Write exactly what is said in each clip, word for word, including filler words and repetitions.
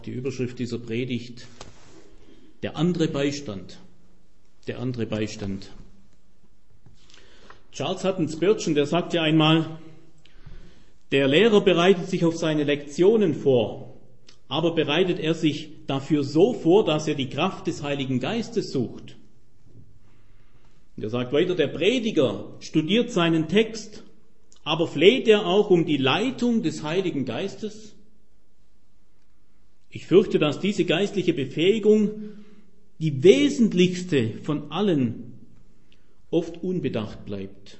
Die Überschrift dieser Predigt: Der andere Beistand. Der andere Beistand. Charles Haddon Spurgeon, der sagte einmal: Der Lehrer bereitet sich auf seine Lektionen vor, aber bereitet er sich dafür so vor, dass er die Kraft des Heiligen Geistes sucht. Und er sagt weiter: Der Prediger studiert seinen Text, aber fleht er auch um die Leitung des Heiligen Geistes? Ich fürchte, dass diese geistliche Befähigung, die wesentlichste von allen, oft unbedacht bleibt.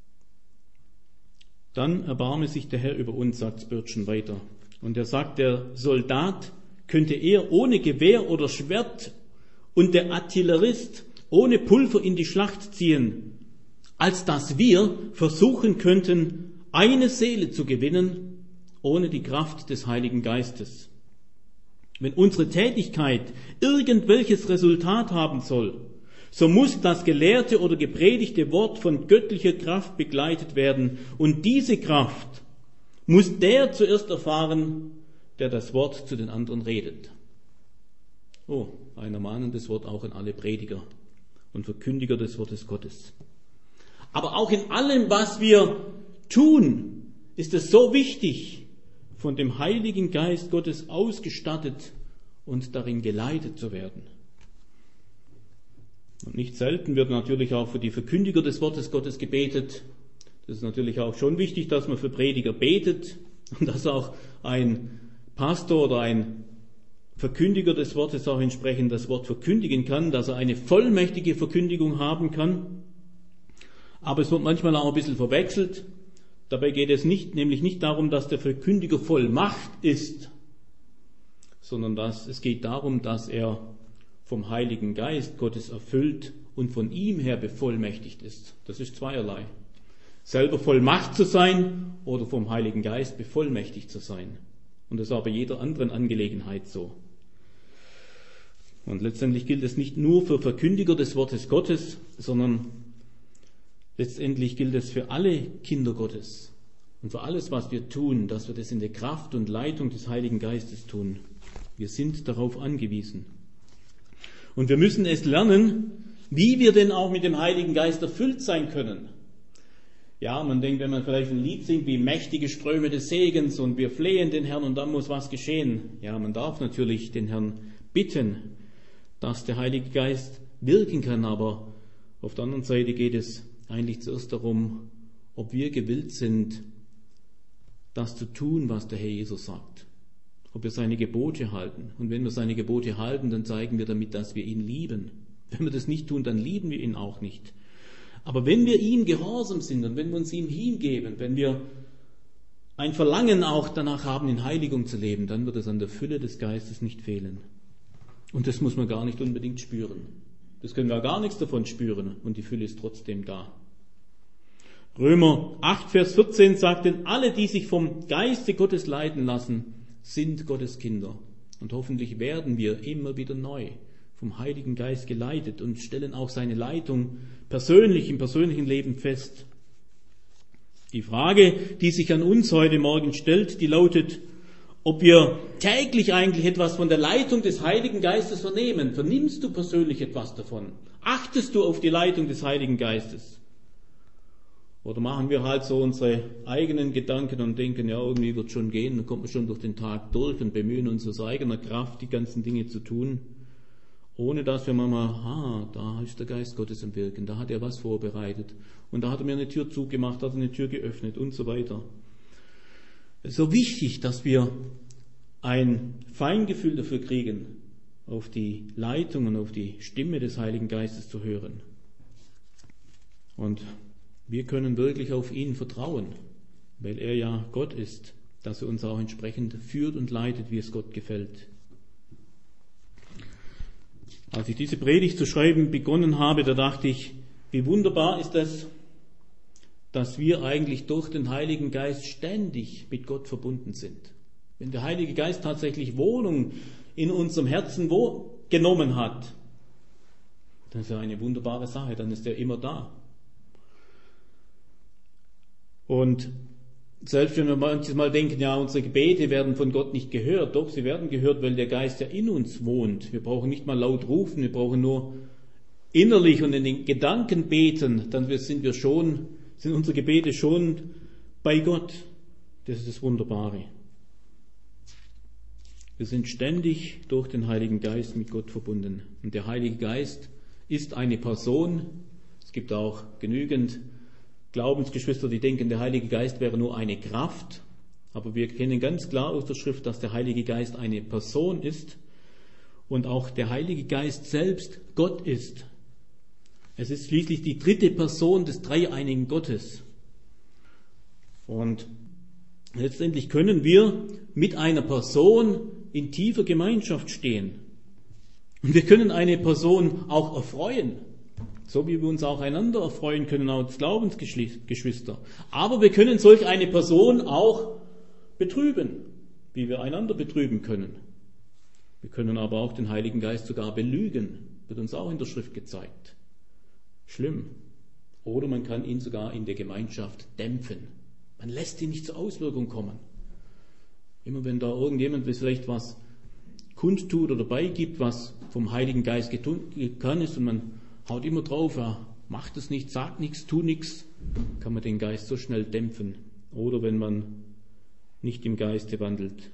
Dann erbarme sich der Herr über uns, sagt Spurgeon weiter. Und er sagt, der Soldat könnte eher ohne Gewehr oder Schwert und der Artillerist ohne Pulver in die Schlacht ziehen, als dass wir versuchen könnten, eine Seele zu gewinnen, ohne die Kraft des Heiligen Geistes. Wenn unsere Tätigkeit irgendwelches Resultat haben soll, so muss das gelehrte oder gepredigte Wort von göttlicher Kraft begleitet werden. Und diese Kraft muss der zuerst erfahren, der das Wort zu den anderen redet. Oh, ein ermahnendes Wort auch an alle Prediger und Verkündiger des Wortes Gottes. Aber auch in allem, was wir tun, ist es so wichtig, von dem Heiligen Geist Gottes ausgestattet und darin geleitet zu werden. Und nicht selten wird natürlich auch für die Verkündiger des Wortes Gottes gebetet. Das ist natürlich auch schon wichtig, dass man für Prediger betet und dass auch ein Pastor oder ein Verkündiger des Wortes auch entsprechend das Wort verkündigen kann, dass er eine vollmächtige Verkündigung haben kann. Aber es wird manchmal auch ein bisschen verwechselt. Dabei geht es nicht, nämlich nicht darum, dass der Verkündiger voll Macht ist, sondern dass es geht darum, dass er vom Heiligen Geist Gottes erfüllt und von ihm her bevollmächtigt ist. Das ist zweierlei. Selber voll Macht zu sein oder vom Heiligen Geist bevollmächtigt zu sein. Und das ist aber jeder anderen Angelegenheit so. Und letztendlich gilt es nicht nur für Verkündiger des Wortes Gottes, sondern letztendlich gilt es für alle Kinder Gottes und für alles, was wir tun, dass wir das in der Kraft und Leitung des Heiligen Geistes tun. Wir sind darauf angewiesen. Und wir müssen es lernen, wie wir denn auch mit dem Heiligen Geist erfüllt sein können. Ja, man denkt, wenn man vielleicht ein Lied singt wie mächtige Ströme des Segens und wir flehen den Herrn und dann muss was geschehen. Ja, man darf natürlich den Herrn bitten, dass der Heilige Geist wirken kann, aber auf der anderen Seite geht es eigentlich zuerst darum, ob wir gewillt sind, das zu tun, was der Herr Jesus sagt. Ob wir seine Gebote halten. Und wenn wir seine Gebote halten, dann zeigen wir damit, dass wir ihn lieben. Wenn wir das nicht tun, dann lieben wir ihn auch nicht. Aber wenn wir ihm gehorsam sind und wenn wir uns ihm hingeben, wenn wir ein Verlangen auch danach haben, in Heiligung zu leben, dann wird es an der Fülle des Geistes nicht fehlen. Und das muss man gar nicht unbedingt spüren. Das können wir gar nichts davon spüren und die Fülle ist trotzdem da. Römer acht, Vers vierzehn sagt, denn alle, die sich vom Geiste Gottes leiten lassen, sind Gottes Kinder. Und hoffentlich werden wir immer wieder neu vom Heiligen Geist geleitet und stellen auch seine Leitung persönlich im persönlichen Leben fest. Die Frage, die sich an uns heute Morgen stellt, die lautet, ob wir täglich eigentlich etwas von der Leitung des Heiligen Geistes vernehmen. Vernimmst du persönlich etwas davon? Achtest du auf die Leitung des Heiligen Geistes? Oder machen wir halt so unsere eigenen Gedanken und denken, ja, irgendwie wird schon gehen, dann kommt man schon durch den Tag durch und bemühen uns aus eigener Kraft, die ganzen Dinge zu tun, ohne dass wir manchmal, ah, da ist der Geist Gottes im Wirken, da hat er was vorbereitet und da hat er mir eine Tür zugemacht, hat eine Tür geöffnet und so weiter. Es ist so wichtig, dass wir ein Feingefühl dafür kriegen, auf die Leitung und auf die Stimme des Heiligen Geistes zu hören. Und wir können wirklich auf ihn vertrauen, weil er ja Gott ist, dass er uns auch entsprechend führt und leitet, wie es Gott gefällt. Als ich diese Predigt zu schreiben begonnen habe, da dachte ich, wie wunderbar ist es, dass wir eigentlich durch den Heiligen Geist ständig mit Gott verbunden sind. Wenn der Heilige Geist tatsächlich Wohnung in unserem Herzen genommen hat, dann ist er eine wunderbare Sache, dann ist er immer da. Und Selbst wenn wir manches Mal denken, ja, unsere Gebete werden von Gott nicht gehört. Doch, sie werden gehört, weil der Geist ja in uns wohnt. Wir brauchen nicht mal laut rufen, wir brauchen nur innerlich und in den Gedanken beten. Dann sind wir schon, sind unsere Gebete schon bei Gott. Das ist das Wunderbare. Wir sind ständig durch den Heiligen Geist mit Gott verbunden. Und der Heilige Geist ist eine Person. Es gibt auch genügend Glaubensgeschwister, die denken, der Heilige Geist wäre nur eine Kraft. Aber wir kennen ganz klar aus der Schrift, dass der Heilige Geist eine Person ist und auch der Heilige Geist selbst Gott ist. Es ist schließlich die dritte Person des dreieinigen Gottes. Und letztendlich können wir mit einer Person in tiefer Gemeinschaft stehen. Und wir können eine Person auch erfreuen. So wie wir uns auch einander erfreuen können als Glaubensgeschwister. Aber wir können solch eine Person auch betrüben, wie wir einander betrüben können. Wir können aber auch den Heiligen Geist sogar belügen, wird uns auch in der Schrift gezeigt. Schlimm. Oder man kann ihn sogar in der Gemeinschaft dämpfen. Man lässt ihn nicht zur Auswirkung kommen. Immer wenn da irgendjemand vielleicht was kundtut oder beigibt, was vom Heiligen Geist getan ist und man haut immer drauf, er macht es nicht, sagt nichts, tut nichts, kann man den Geist so schnell dämpfen. Oder wenn man nicht im Geiste wandelt.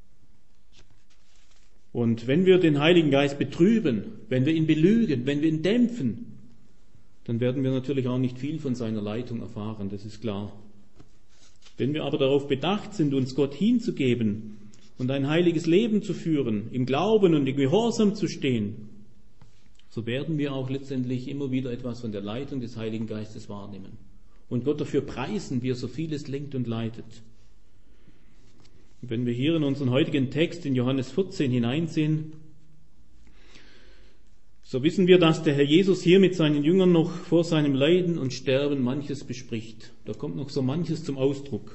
Und wenn wir den Heiligen Geist betrüben, wenn wir ihn belügen, wenn wir ihn dämpfen, dann werden wir natürlich auch nicht viel von seiner Leitung erfahren, das ist klar. Wenn wir aber darauf bedacht sind, uns Gott hinzugeben und ein heiliges Leben zu führen, im Glauben und im Gehorsam zu stehen, so werden wir auch letztendlich immer wieder etwas von der Leitung des Heiligen Geistes wahrnehmen. Und Gott dafür preisen, wie er so vieles lenkt und leitet. Und wenn wir hier in unseren heutigen Text in Johannes vierzehn hineinsehen, so wissen wir, dass der Herr Jesus hier mit seinen Jüngern noch vor seinem Leiden und Sterben manches bespricht. Da kommt noch so manches zum Ausdruck.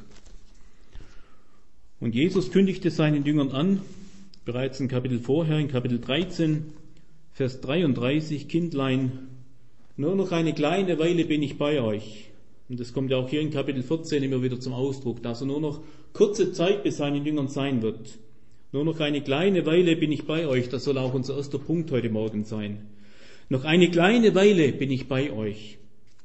Und Jesus kündigte seinen Jüngern an, bereits ein Kapitel vorher, in Kapitel dreizehn, Vers dreiunddreißig, Kindlein, nur noch eine kleine Weile bin ich bei euch. Und das kommt ja auch hier in Kapitel vierzehn immer wieder zum Ausdruck, dass er nur noch kurze Zeit bei seinen Jüngern sein wird. Nur noch eine kleine Weile bin ich bei euch, das soll auch unser erster Punkt heute Morgen sein. Noch eine kleine Weile bin ich bei euch.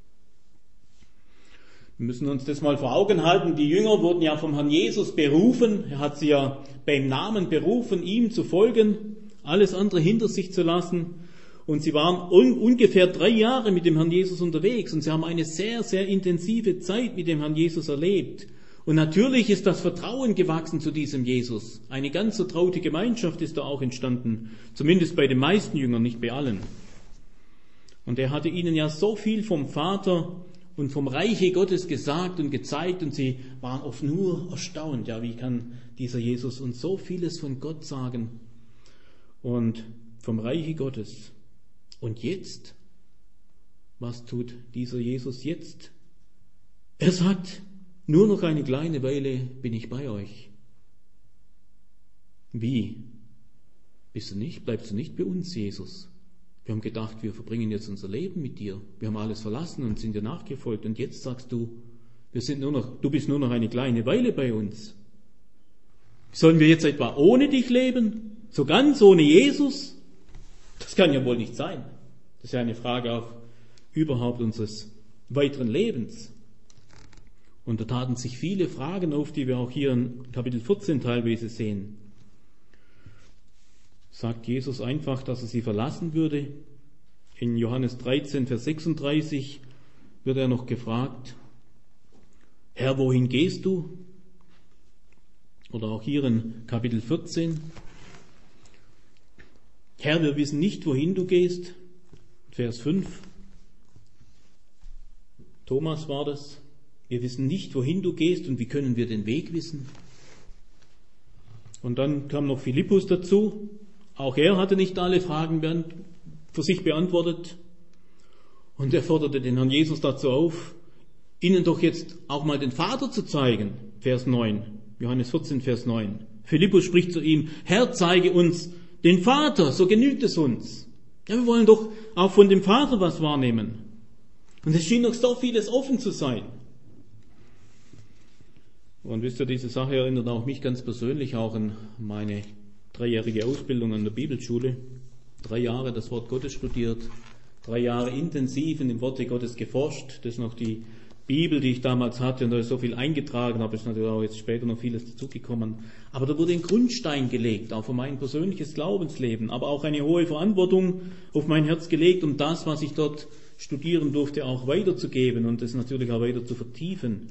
Wir müssen uns das mal vor Augen halten. Die Jünger wurden ja vom Herrn Jesus berufen. Er hat sie ja beim Namen berufen, ihm zu folgen, alles andere hinter sich zu lassen. Und sie waren un- ungefähr drei Jahre mit dem Herrn Jesus unterwegs und sie haben eine sehr, sehr intensive Zeit mit dem Herrn Jesus erlebt. Und natürlich ist das Vertrauen gewachsen zu diesem Jesus. Eine ganz vertraute Gemeinschaft ist da auch entstanden. Zumindest bei den meisten Jüngern, nicht bei allen. Und er hatte ihnen ja so viel vom Vater und vom Reiche Gottes gesagt und gezeigt und sie waren oft nur erstaunt. Ja, wie kann dieser Jesus uns so vieles von Gott sagen und vom Reiche Gottes? Und jetzt? Was tut dieser Jesus jetzt? Er sagt, nur noch eine kleine Weile bin ich bei euch. Wie? Bist du nicht? Bleibst du nicht bei uns, Jesus? Wir haben gedacht, wir verbringen jetzt unser Leben mit dir. Wir haben alles verlassen und sind dir nachgefolgt. Und jetzt sagst du, wir sind nur noch, du bist nur noch eine kleine Weile bei uns. Sollen wir jetzt etwa ohne dich leben? So ganz ohne Jesus? Das kann ja wohl nicht sein. Das ist ja eine Frage auch überhaupt unseres weiteren Lebens. Und da taten sich viele Fragen auf, die wir auch hier in Kapitel vierzehn teilweise sehen. Sagt Jesus einfach, dass er sie verlassen würde? In Johannes dreizehn, Vers sechsunddreißig wird er noch gefragt, Herr, wohin gehst du? Oder auch hier in Kapitel vierzehn, Herr, wir wissen nicht, wohin du gehst. Vers fünf, Thomas war das. Wir wissen nicht, wohin du gehst und wie können wir den Weg wissen? Und dann kam noch Philippus dazu. Auch er hatte nicht alle Fragen für sich beantwortet. Und er forderte den Herrn Jesus dazu auf, ihnen doch jetzt auch mal den Vater zu zeigen. Vers neun, Johannes vierzehn, Vers neun. Philippus spricht zu ihm, Herr, zeige uns den Vater, so genügt es uns. Ja, wir wollen doch auch von dem Vater was wahrnehmen. Und es schien noch so vieles offen zu sein. Und wisst ihr, diese Sache erinnert auch mich ganz persönlich auch an meine dreijährige Ausbildung an der Bibelschule. Drei Jahre das Wort Gottes studiert, drei Jahre intensiv in dem Worte Gottes geforscht. Das ist noch die Bibel, die ich damals hatte, und da ist so viel eingetragen, aber ist natürlich auch jetzt später noch vieles dazugekommen. Aber da wurde ein Grundstein gelegt, auch für mein persönliches Glaubensleben, aber auch eine hohe Verantwortung auf mein Herz gelegt, um das, was ich dort studieren durfte, auch weiterzugeben und das natürlich auch weiter zu vertiefen.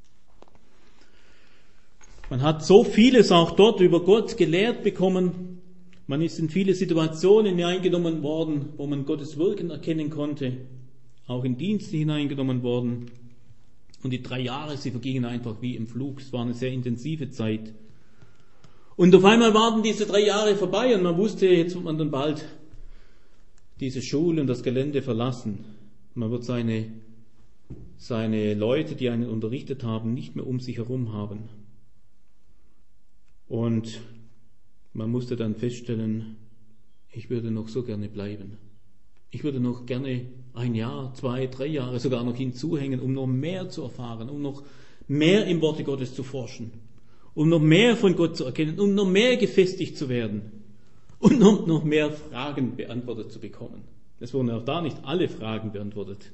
Man hat so vieles auch dort über Gott gelehrt bekommen. Man ist in viele Situationen hineingenommen worden, wo man Gottes Wirken erkennen konnte, auch in Dienste hineingenommen worden. Und die drei Jahre, sie vergingen einfach wie im Flug. Es war eine sehr intensive Zeit. Und auf einmal waren diese drei Jahre vorbei und man wusste, jetzt wird man dann bald diese Schule und das Gelände verlassen. Man wird seine, seine Leute, die einen unterrichtet haben, nicht mehr um sich herum haben. Und man musste dann feststellen, ich würde noch so gerne bleiben. Ich würde noch gerne ein Jahr, zwei, drei Jahre sogar noch hinzuhängen, um noch mehr zu erfahren, um noch mehr im Worte Gottes zu forschen, um noch mehr von Gott zu erkennen, um noch mehr gefestigt zu werden und um noch mehr Fragen beantwortet zu bekommen. Es wurden auch da nicht alle Fragen beantwortet.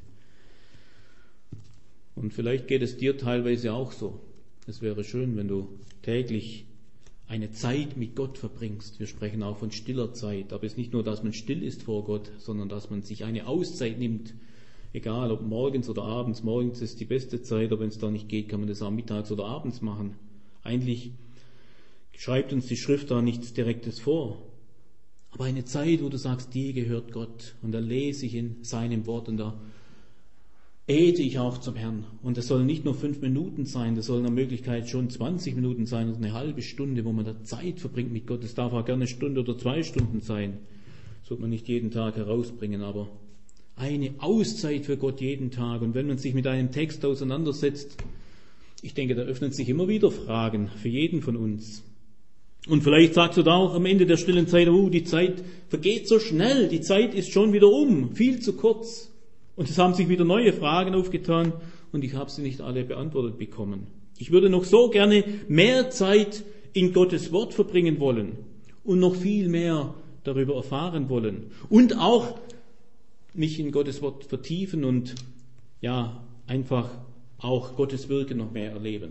Und vielleicht geht es dir teilweise auch so. Es wäre schön, wenn du täglich eine Zeit mit Gott verbringst. Wir sprechen auch von stiller Zeit, aber es ist nicht nur, dass man still ist vor Gott, sondern dass man sich eine Auszeit nimmt, egal ob morgens oder abends. Morgens ist die beste Zeit, aber wenn es da nicht geht, kann man das auch mittags oder abends machen. Eigentlich schreibt uns die Schrift da nichts Direktes vor, aber eine Zeit, wo du sagst, die gehört Gott, und da lese ich in seinem Wort und da bete ich auch zum Herrn. Und das soll nicht nur fünf Minuten sein, das soll in der Möglichkeit schon zwanzig Minuten sein oder eine halbe Stunde, wo man da Zeit verbringt mit Gott. Es darf auch gerne eine Stunde oder zwei Stunden sein. Das wird man nicht jeden Tag herausbringen, aber eine Auszeit für Gott jeden Tag. Und wenn man sich mit einem Text auseinandersetzt, ich denke, da öffnen sich immer wieder Fragen für jeden von uns. Und vielleicht sagst du da auch am Ende der stillen Zeit, oh, die Zeit vergeht so schnell, die Zeit ist schon wieder um, viel zu kurz. Und es haben sich wieder neue Fragen aufgetan und ich habe sie nicht alle beantwortet bekommen. Ich würde noch so gerne mehr Zeit in Gottes Wort verbringen wollen und noch viel mehr darüber erfahren wollen und auch mich in Gottes Wort vertiefen und ja, einfach auch Gottes Wirken noch mehr erleben.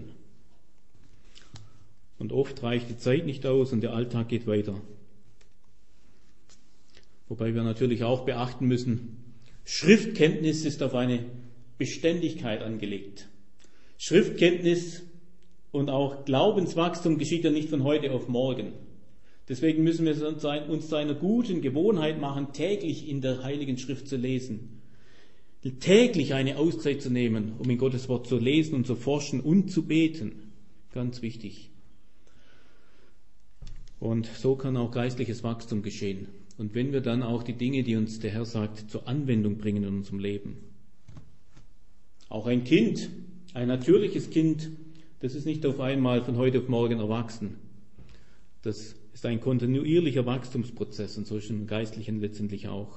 Und oft reicht die Zeit nicht aus und der Alltag geht weiter. Wobei wir natürlich auch beachten müssen, Schriftkenntnis ist auf eine Beständigkeit angelegt. Schriftkenntnis und auch Glaubenswachstum geschieht ja nicht von heute auf morgen. Deswegen müssen wir uns zu einer guten Gewohnheit machen, täglich in der Heiligen Schrift zu lesen. Täglich eine Auszeit zu nehmen, um in Gottes Wort zu lesen und zu forschen und zu beten. Ganz wichtig. Und so kann auch geistliches Wachstum geschehen. Und wenn wir dann auch die Dinge, die uns der Herr sagt, zur Anwendung bringen in unserem Leben. Auch ein Kind, ein natürliches Kind, das ist nicht auf einmal von heute auf morgen erwachsen. Das ist ein kontinuierlicher Wachstumsprozess und so ist im Geistlichen letztendlich auch.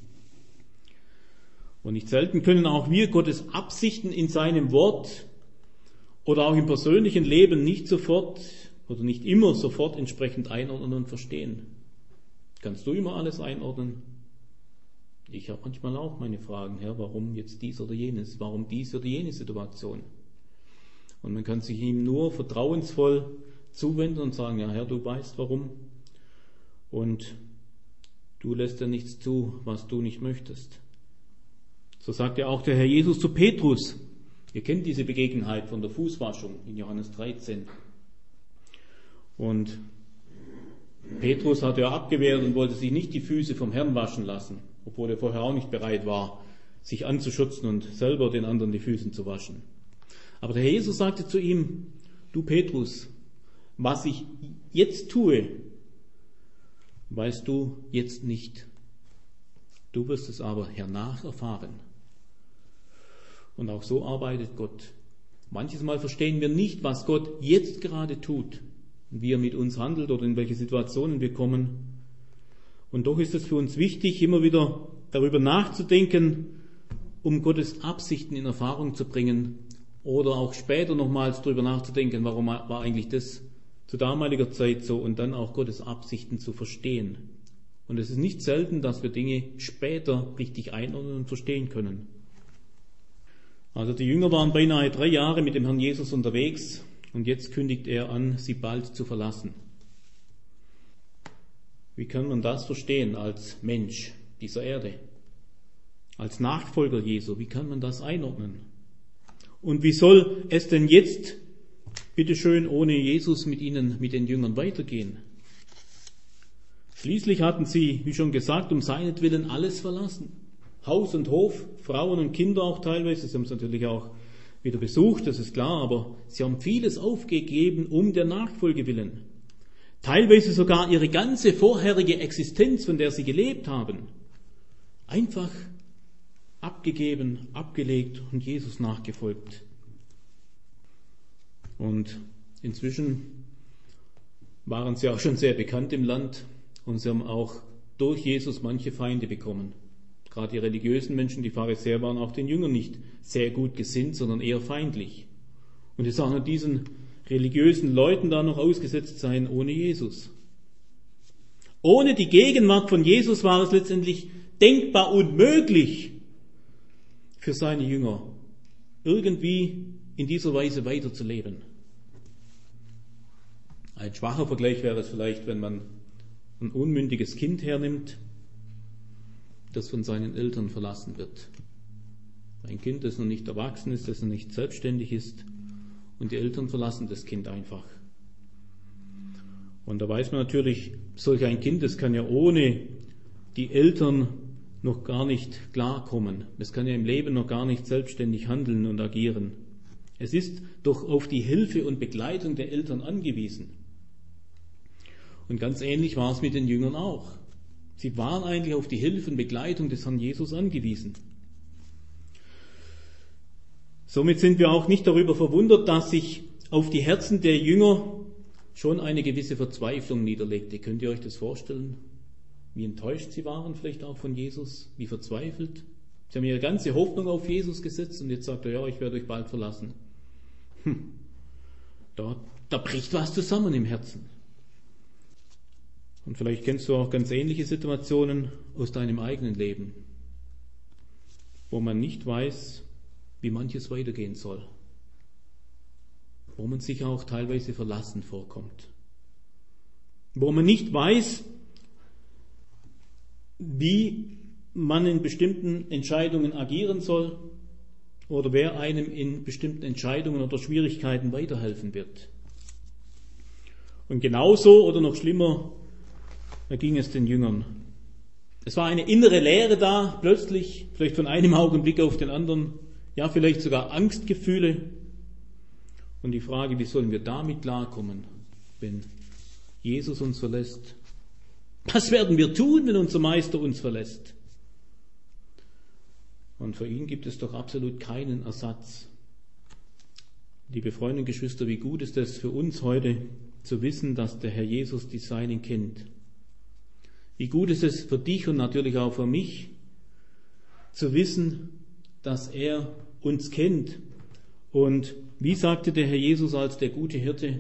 Und nicht selten können auch wir Gottes Absichten in seinem Wort oder auch im persönlichen Leben nicht sofort oder nicht immer sofort entsprechend einordnen und verstehen. Kannst du immer alles einordnen? Ich habe manchmal auch meine Fragen, Herr, warum jetzt dies oder jenes? Warum dies oder jene Situation? Und man kann sich ihm nur vertrauensvoll zuwenden und sagen, ja Herr, du weißt warum. Und du lässt ja nichts zu, was du nicht möchtest. So sagt ja auch der Herr Jesus zu Petrus. Ihr kennt diese Begebenheit von der Fußwaschung in Johannes dreizehn. Und Petrus hatte ja abgewehrt und wollte sich nicht die Füße vom Herrn waschen lassen, obwohl er vorher auch nicht bereit war, sich anzuschützen und selber den anderen die Füße zu waschen. Aber der Herr Jesus sagte zu ihm, du Petrus, was ich jetzt tue, weißt du jetzt nicht. Du wirst es aber hernach erfahren. Und auch so arbeitet Gott. Manches Mal verstehen wir nicht, was Gott jetzt gerade tut, wie er mit uns handelt oder in welche Situationen wir kommen. Und doch ist es für uns wichtig, immer wieder darüber nachzudenken, um Gottes Absichten in Erfahrung zu bringen Oder auch später nochmals drüber nachzudenken, warum war eigentlich das zu damaliger Zeit so, und dann auch Gottes Absichten zu verstehen. Und es ist nicht selten, dass wir Dinge später richtig einordnen und verstehen können. Also die Jünger waren beinahe drei Jahre mit dem Herrn Jesus unterwegs und jetzt kündigt er an, sie bald zu verlassen. Wie kann man das verstehen als Mensch dieser Erde? Als Nachfolger Jesu, wie kann man das einordnen? Und wie soll es denn jetzt, bitteschön, ohne Jesus mit ihnen, mit den Jüngern weitergehen? Schließlich hatten sie, wie schon gesagt, um seinetwillen alles verlassen. Haus und Hof, Frauen und Kinder auch teilweise. Sie haben es natürlich auch wieder besucht, das ist klar, aber sie haben vieles aufgegeben um der Nachfolge willen. Teilweise sogar ihre ganze vorherige Existenz, von der sie gelebt haben. Einfach abgegeben, abgelegt und Jesus nachgefolgt. Und inzwischen waren sie auch schon sehr bekannt im Land und sie haben auch durch Jesus manche Feinde bekommen. Gerade die religiösen Menschen, die Pharisäer, waren auch den Jüngern nicht sehr gut gesinnt, sondern eher feindlich. Und es auch nur diesen religiösen Leuten da noch ausgesetzt sein ohne Jesus. Ohne die Gegenwart von Jesus war es letztendlich denkbar unmöglich für seine Jünger, irgendwie in dieser Weise weiterzuleben. Ein schwacher Vergleich wäre es vielleicht, wenn man ein unmündiges Kind hernimmt, das von seinen Eltern verlassen wird. Ein Kind, das noch nicht erwachsen ist, das noch nicht selbstständig ist, und die Eltern verlassen das Kind einfach. Und da weiß man natürlich, solch ein Kind, das kann ja ohne die Eltern noch gar nicht klarkommen. Es kann ja im Leben noch gar nicht selbstständig handeln und agieren. Es ist doch auf die Hilfe und Begleitung der Eltern angewiesen. Und ganz ähnlich war es mit den Jüngern auch. Sie waren eigentlich auf die Hilfe und Begleitung des Herrn Jesus angewiesen. Somit sind wir auch nicht darüber verwundert, dass sich auf die Herzen der Jünger schon eine gewisse Verzweiflung niederlegte. Könnt ihr euch das vorstellen? Wie enttäuscht sie waren vielleicht auch von Jesus, wie verzweifelt. Sie haben ihre ganze Hoffnung auf Jesus gesetzt und jetzt sagt er, ja, ich werde euch bald verlassen. Hm. Da, da bricht was zusammen im Herzen. Und vielleicht kennst du auch ganz ähnliche Situationen aus deinem eigenen Leben, wo man nicht weiß, wie manches weitergehen soll, wo man sich auch teilweise verlassen vorkommt, wo man nicht weiß, wie man in bestimmten Entscheidungen agieren soll oder wer einem in bestimmten Entscheidungen oder Schwierigkeiten weiterhelfen wird. Und genauso oder noch schlimmer, da ging es den Jüngern. Es war eine innere Leere da, plötzlich, vielleicht von einem Augenblick auf den anderen, ja, vielleicht sogar Angstgefühle. Und die Frage, wie sollen wir damit klarkommen, wenn Jesus uns verlässt? Was werden wir tun, wenn unser Meister uns verlässt? Und für ihn gibt es doch absolut keinen Ersatz. Liebe Freunde und Geschwister, wie gut ist es für uns heute zu wissen, dass der Herr Jesus die Seinen kennt. Wie gut ist es für dich und natürlich auch für mich, zu wissen, dass er uns kennt. Und wie sagte der Herr Jesus als der gute Hirte,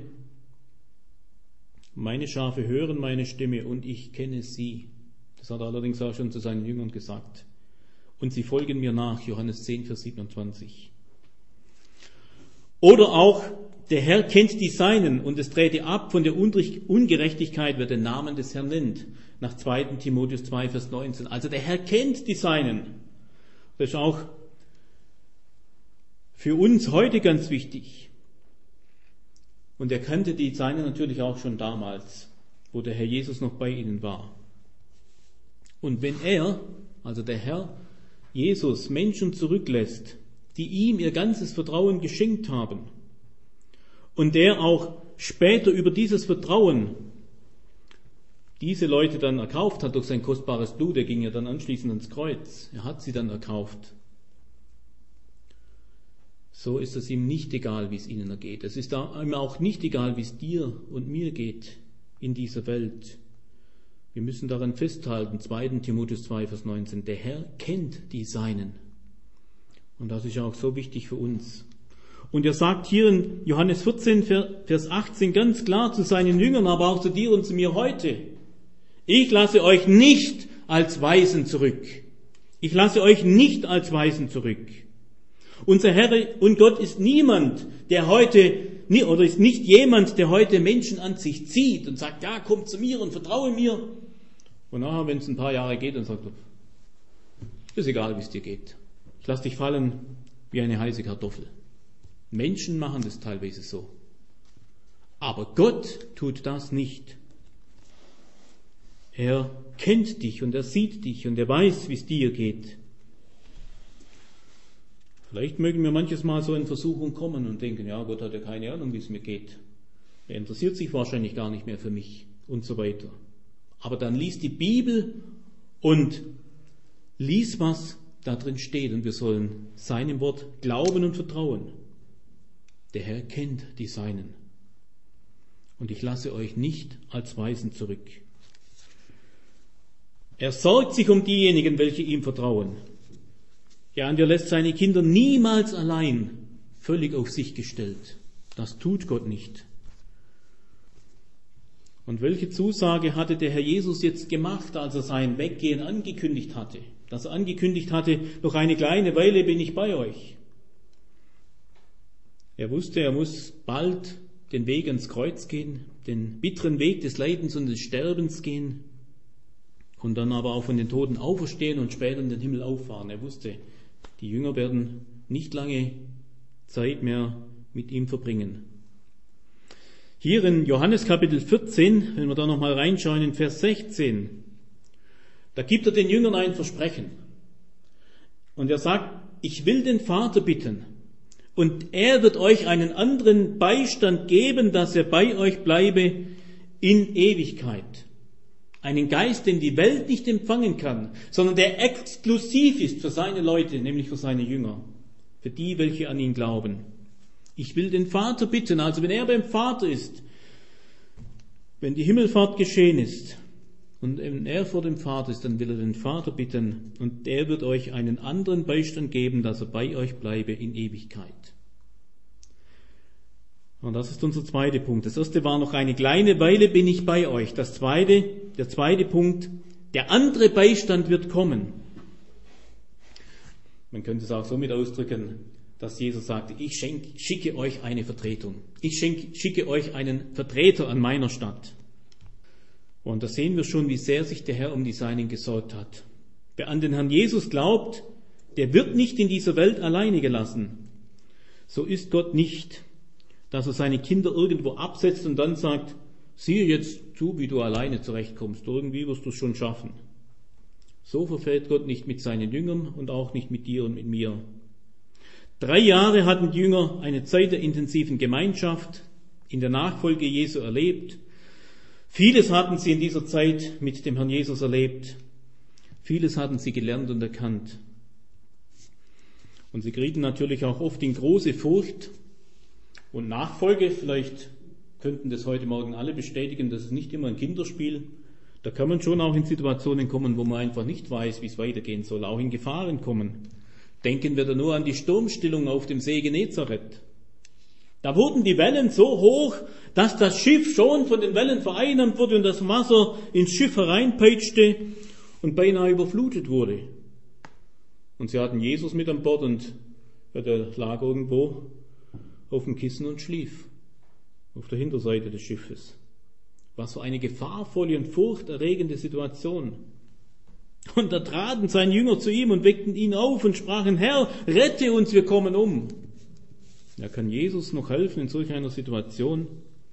meine Schafe hören meine Stimme und ich kenne sie. Das hat er allerdings auch schon zu seinen Jüngern gesagt. Und sie folgen mir nach, Johannes zehn, Vers siebenundzwanzig. Oder auch, der Herr kennt die Seinen und es trete ab von der Ungerechtigkeit, wer den Namen des Herrn nennt. Nach zweiten Timotheus zwei, Vers neunzehn. Also der Herr kennt die Seinen. Das ist auch für uns heute ganz wichtig. Und er kannte die Seinen natürlich auch schon damals, wo der Herr Jesus noch bei ihnen war. Und wenn er, also der Herr Jesus, Menschen zurücklässt, die ihm ihr ganzes Vertrauen geschenkt haben, und der auch später über dieses Vertrauen diese Leute dann erkauft hat durch sein kostbares Blut, er ging ja dann anschließend ans Kreuz, er hat sie dann erkauft. So ist es ihm nicht egal, wie es ihnen ergeht. Es ist ihm auch nicht egal, wie es dir und mir geht in dieser Welt. Wir müssen daran festhalten, zweiten Timotheus zwei, Vers neunzehn, der Herr kennt die Seinen. Und das ist auch so wichtig für uns. Und er sagt hier in Johannes vierzehn, Vers achtzehn ganz klar zu seinen Jüngern, aber auch zu dir und zu mir heute: Ich lasse euch nicht als Waisen zurück. Ich lasse euch nicht als Waisen zurück. Unser Herr und Gott ist niemand, der heute, oder ist nicht jemand, der heute Menschen an sich zieht und sagt, ja, komm zu mir und vertraue mir. Und nachher, wenn es ein paar Jahre geht, dann sagt er, ist egal, wie es dir geht. Ich lasse dich fallen wie eine heiße Kartoffel. Menschen machen das teilweise so. Aber Gott tut das nicht. Er kennt dich und er sieht dich und er weiß, wie es dir geht. Vielleicht mögen wir manches Mal so in Versuchung kommen und denken, ja, Gott hat ja keine Ahnung, wie es mir geht. Er interessiert sich wahrscheinlich gar nicht mehr für mich und so weiter. Aber dann lies die Bibel und lies, was da drin steht. Und wir sollen seinem Wort glauben und vertrauen. Der Herr kennt die Seinen. Und ich lasse euch nicht als Waisen zurück. Er sorgt sich um diejenigen, welche ihm vertrauen. Ja, und er lässt seine Kinder niemals allein, völlig auf sich gestellt. Das tut Gott nicht. Und welche Zusage hatte der Herr Jesus jetzt gemacht, als er sein Weggehen angekündigt hatte? Dass er angekündigt hatte, noch eine kleine Weile bin ich bei euch. Er wusste, er muss bald den Weg ans Kreuz gehen, den bitteren Weg des Leidens und des Sterbens gehen und dann aber auch von den Toten auferstehen und später in den Himmel auffahren. Er wusste, die Jünger werden nicht lange Zeit mehr mit ihm verbringen. Hier in Johannes Kapitel vierzehn, wenn wir da nochmal reinschauen, in Vers sechzehn, da gibt er den Jüngern ein Versprechen. Und er sagt, ich will den Vater bitten, und er wird euch einen anderen Beistand geben, dass er bei euch bleibe in Ewigkeit. Einen Geist, den die Welt nicht empfangen kann, sondern der exklusiv ist für seine Leute, nämlich für seine Jünger, für die, welche an ihn glauben. Ich will den Vater bitten, also wenn er beim Vater ist, wenn die Himmelfahrt geschehen ist und wenn er vor dem Vater ist, dann will er den Vater bitten und der wird euch einen anderen Beistand geben, dass er bei euch bleibe in Ewigkeit. Und das ist unser zweiter Punkt. Das erste war, noch eine kleine Weile bin ich bei euch. Das zweite, der zweite Punkt, der andere Beistand wird kommen. Man könnte es auch so mit ausdrücken, dass Jesus sagte, ich schenk, schicke euch eine Vertretung. Ich schenk, schicke euch einen Vertreter an meiner Stadt. Und da sehen wir schon, wie sehr sich der Herr um die Seinen gesorgt hat. Wer an den Herrn Jesus glaubt, der wird nicht in dieser Welt alleine gelassen. So ist Gott nicht, dass er seine Kinder irgendwo absetzt und dann sagt, siehe jetzt zu, wie du alleine zurechtkommst. Irgendwie wirst du es schon schaffen. So verfährt Gott nicht mit seinen Jüngern und auch nicht mit dir und mit mir. Drei Jahre hatten die Jünger eine Zeit der intensiven Gemeinschaft in der Nachfolge Jesu erlebt. Vieles hatten sie in dieser Zeit mit dem Herrn Jesus erlebt. Vieles hatten sie gelernt und erkannt. Und sie gerieten natürlich auch oft in große Furcht und Nachfolge. Vielleicht könnten das heute Morgen alle bestätigen, das ist nicht immer ein Kinderspiel. Da kann man schon auch in Situationen kommen, wo man einfach nicht weiß, wie es weitergehen soll, auch in Gefahren kommen. Denken wir da nur an die Sturmstillung auf dem See Genezareth. Da wurden die Wellen so hoch, dass das Schiff schon von den Wellen vereinnahmt wurde und das Wasser ins Schiff hereinpeitschte und beinahe überflutet wurde. Und sie hatten Jesus mit an Bord und der lag irgendwo auf dem Kissen und schlief auf der Hinterseite des Schiffes. Was für eine gefahrvolle und furchterregende Situation. Und da traten seine Jünger zu ihm und weckten ihn auf und sprachen, Herr, rette uns, wir kommen um. Ja, kann Jesus noch helfen in solch einer Situation?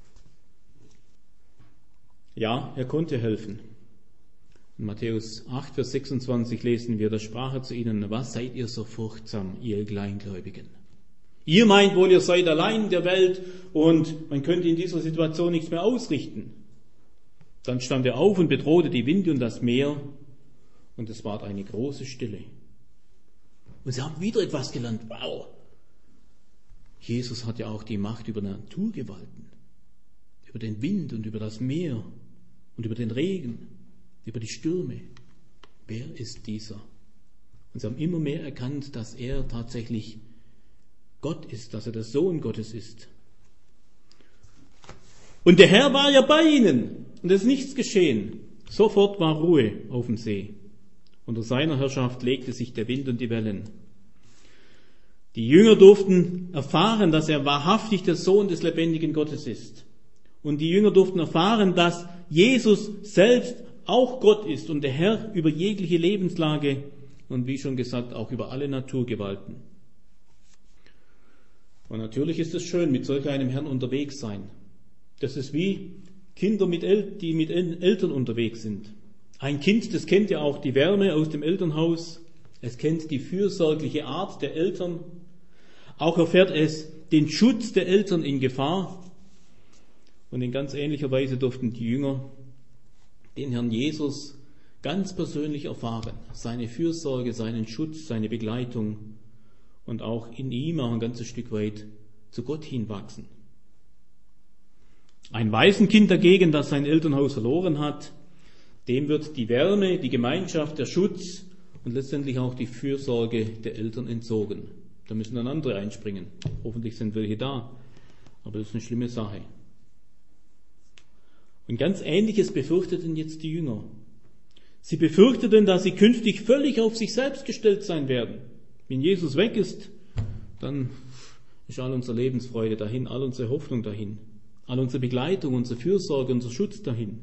Ja, er konnte helfen. In Matthäus acht, Vers sechsundzwanzig lesen wir, da sprach er zu ihnen, was seid ihr so furchtsam, ihr Kleingläubigen? Ihr meint wohl, ihr seid allein in der Welt und man könnte in dieser Situation nichts mehr ausrichten. Dann stand er auf und bedrohte die Winde und das Meer und es ward eine große Stille. Und sie haben wieder etwas gelernt. Wow! Jesus hat ja auch die Macht über Naturgewalten, über den Wind und über das Meer und über den Regen, über die Stürme. Wer ist dieser? Und sie haben immer mehr erkannt, dass er tatsächlich Gott ist, dass er der Sohn Gottes ist. Und der Herr war ja bei ihnen und es ist nichts geschehen. Sofort war Ruhe auf dem See. Unter seiner Herrschaft legte sich der Wind und die Wellen. Die Jünger durften erfahren, dass er wahrhaftig der Sohn des lebendigen Gottes ist. Und die Jünger durften erfahren, dass Jesus selbst auch Gott ist und der Herr über jegliche Lebenslage und wie schon gesagt auch über alle Naturgewalten. Und natürlich ist es schön, mit solch einem Herrn unterwegs sein. Das ist wie Kinder, mit El- die mit El- Eltern unterwegs sind. Ein Kind, das kennt ja auch die Wärme aus dem Elternhaus. Es kennt die fürsorgliche Art der Eltern. Auch erfährt es den Schutz der Eltern in Gefahr. Und in ganz ähnlicher Weise durften die Jünger den Herrn Jesus ganz persönlich erfahren. Seine Fürsorge, seinen Schutz, seine Begleitung und auch in ihm auch ein ganzes Stück weit zu Gott hinwachsen. Ein Waisenkind dagegen, das sein Elternhaus verloren hat, dem wird die Wärme, die Gemeinschaft, der Schutz und letztendlich auch die Fürsorge der Eltern entzogen. Da müssen dann andere einspringen. Hoffentlich sind welche da, aber das ist eine schlimme Sache. Und ganz Ähnliches befürchteten jetzt die Jünger. Sie befürchteten, dass sie künftig völlig auf sich selbst gestellt sein werden. Wenn Jesus weg ist, dann ist all unsere Lebensfreude dahin, all unsere Hoffnung dahin, all unsere Begleitung, unsere Fürsorge, unser Schutz dahin.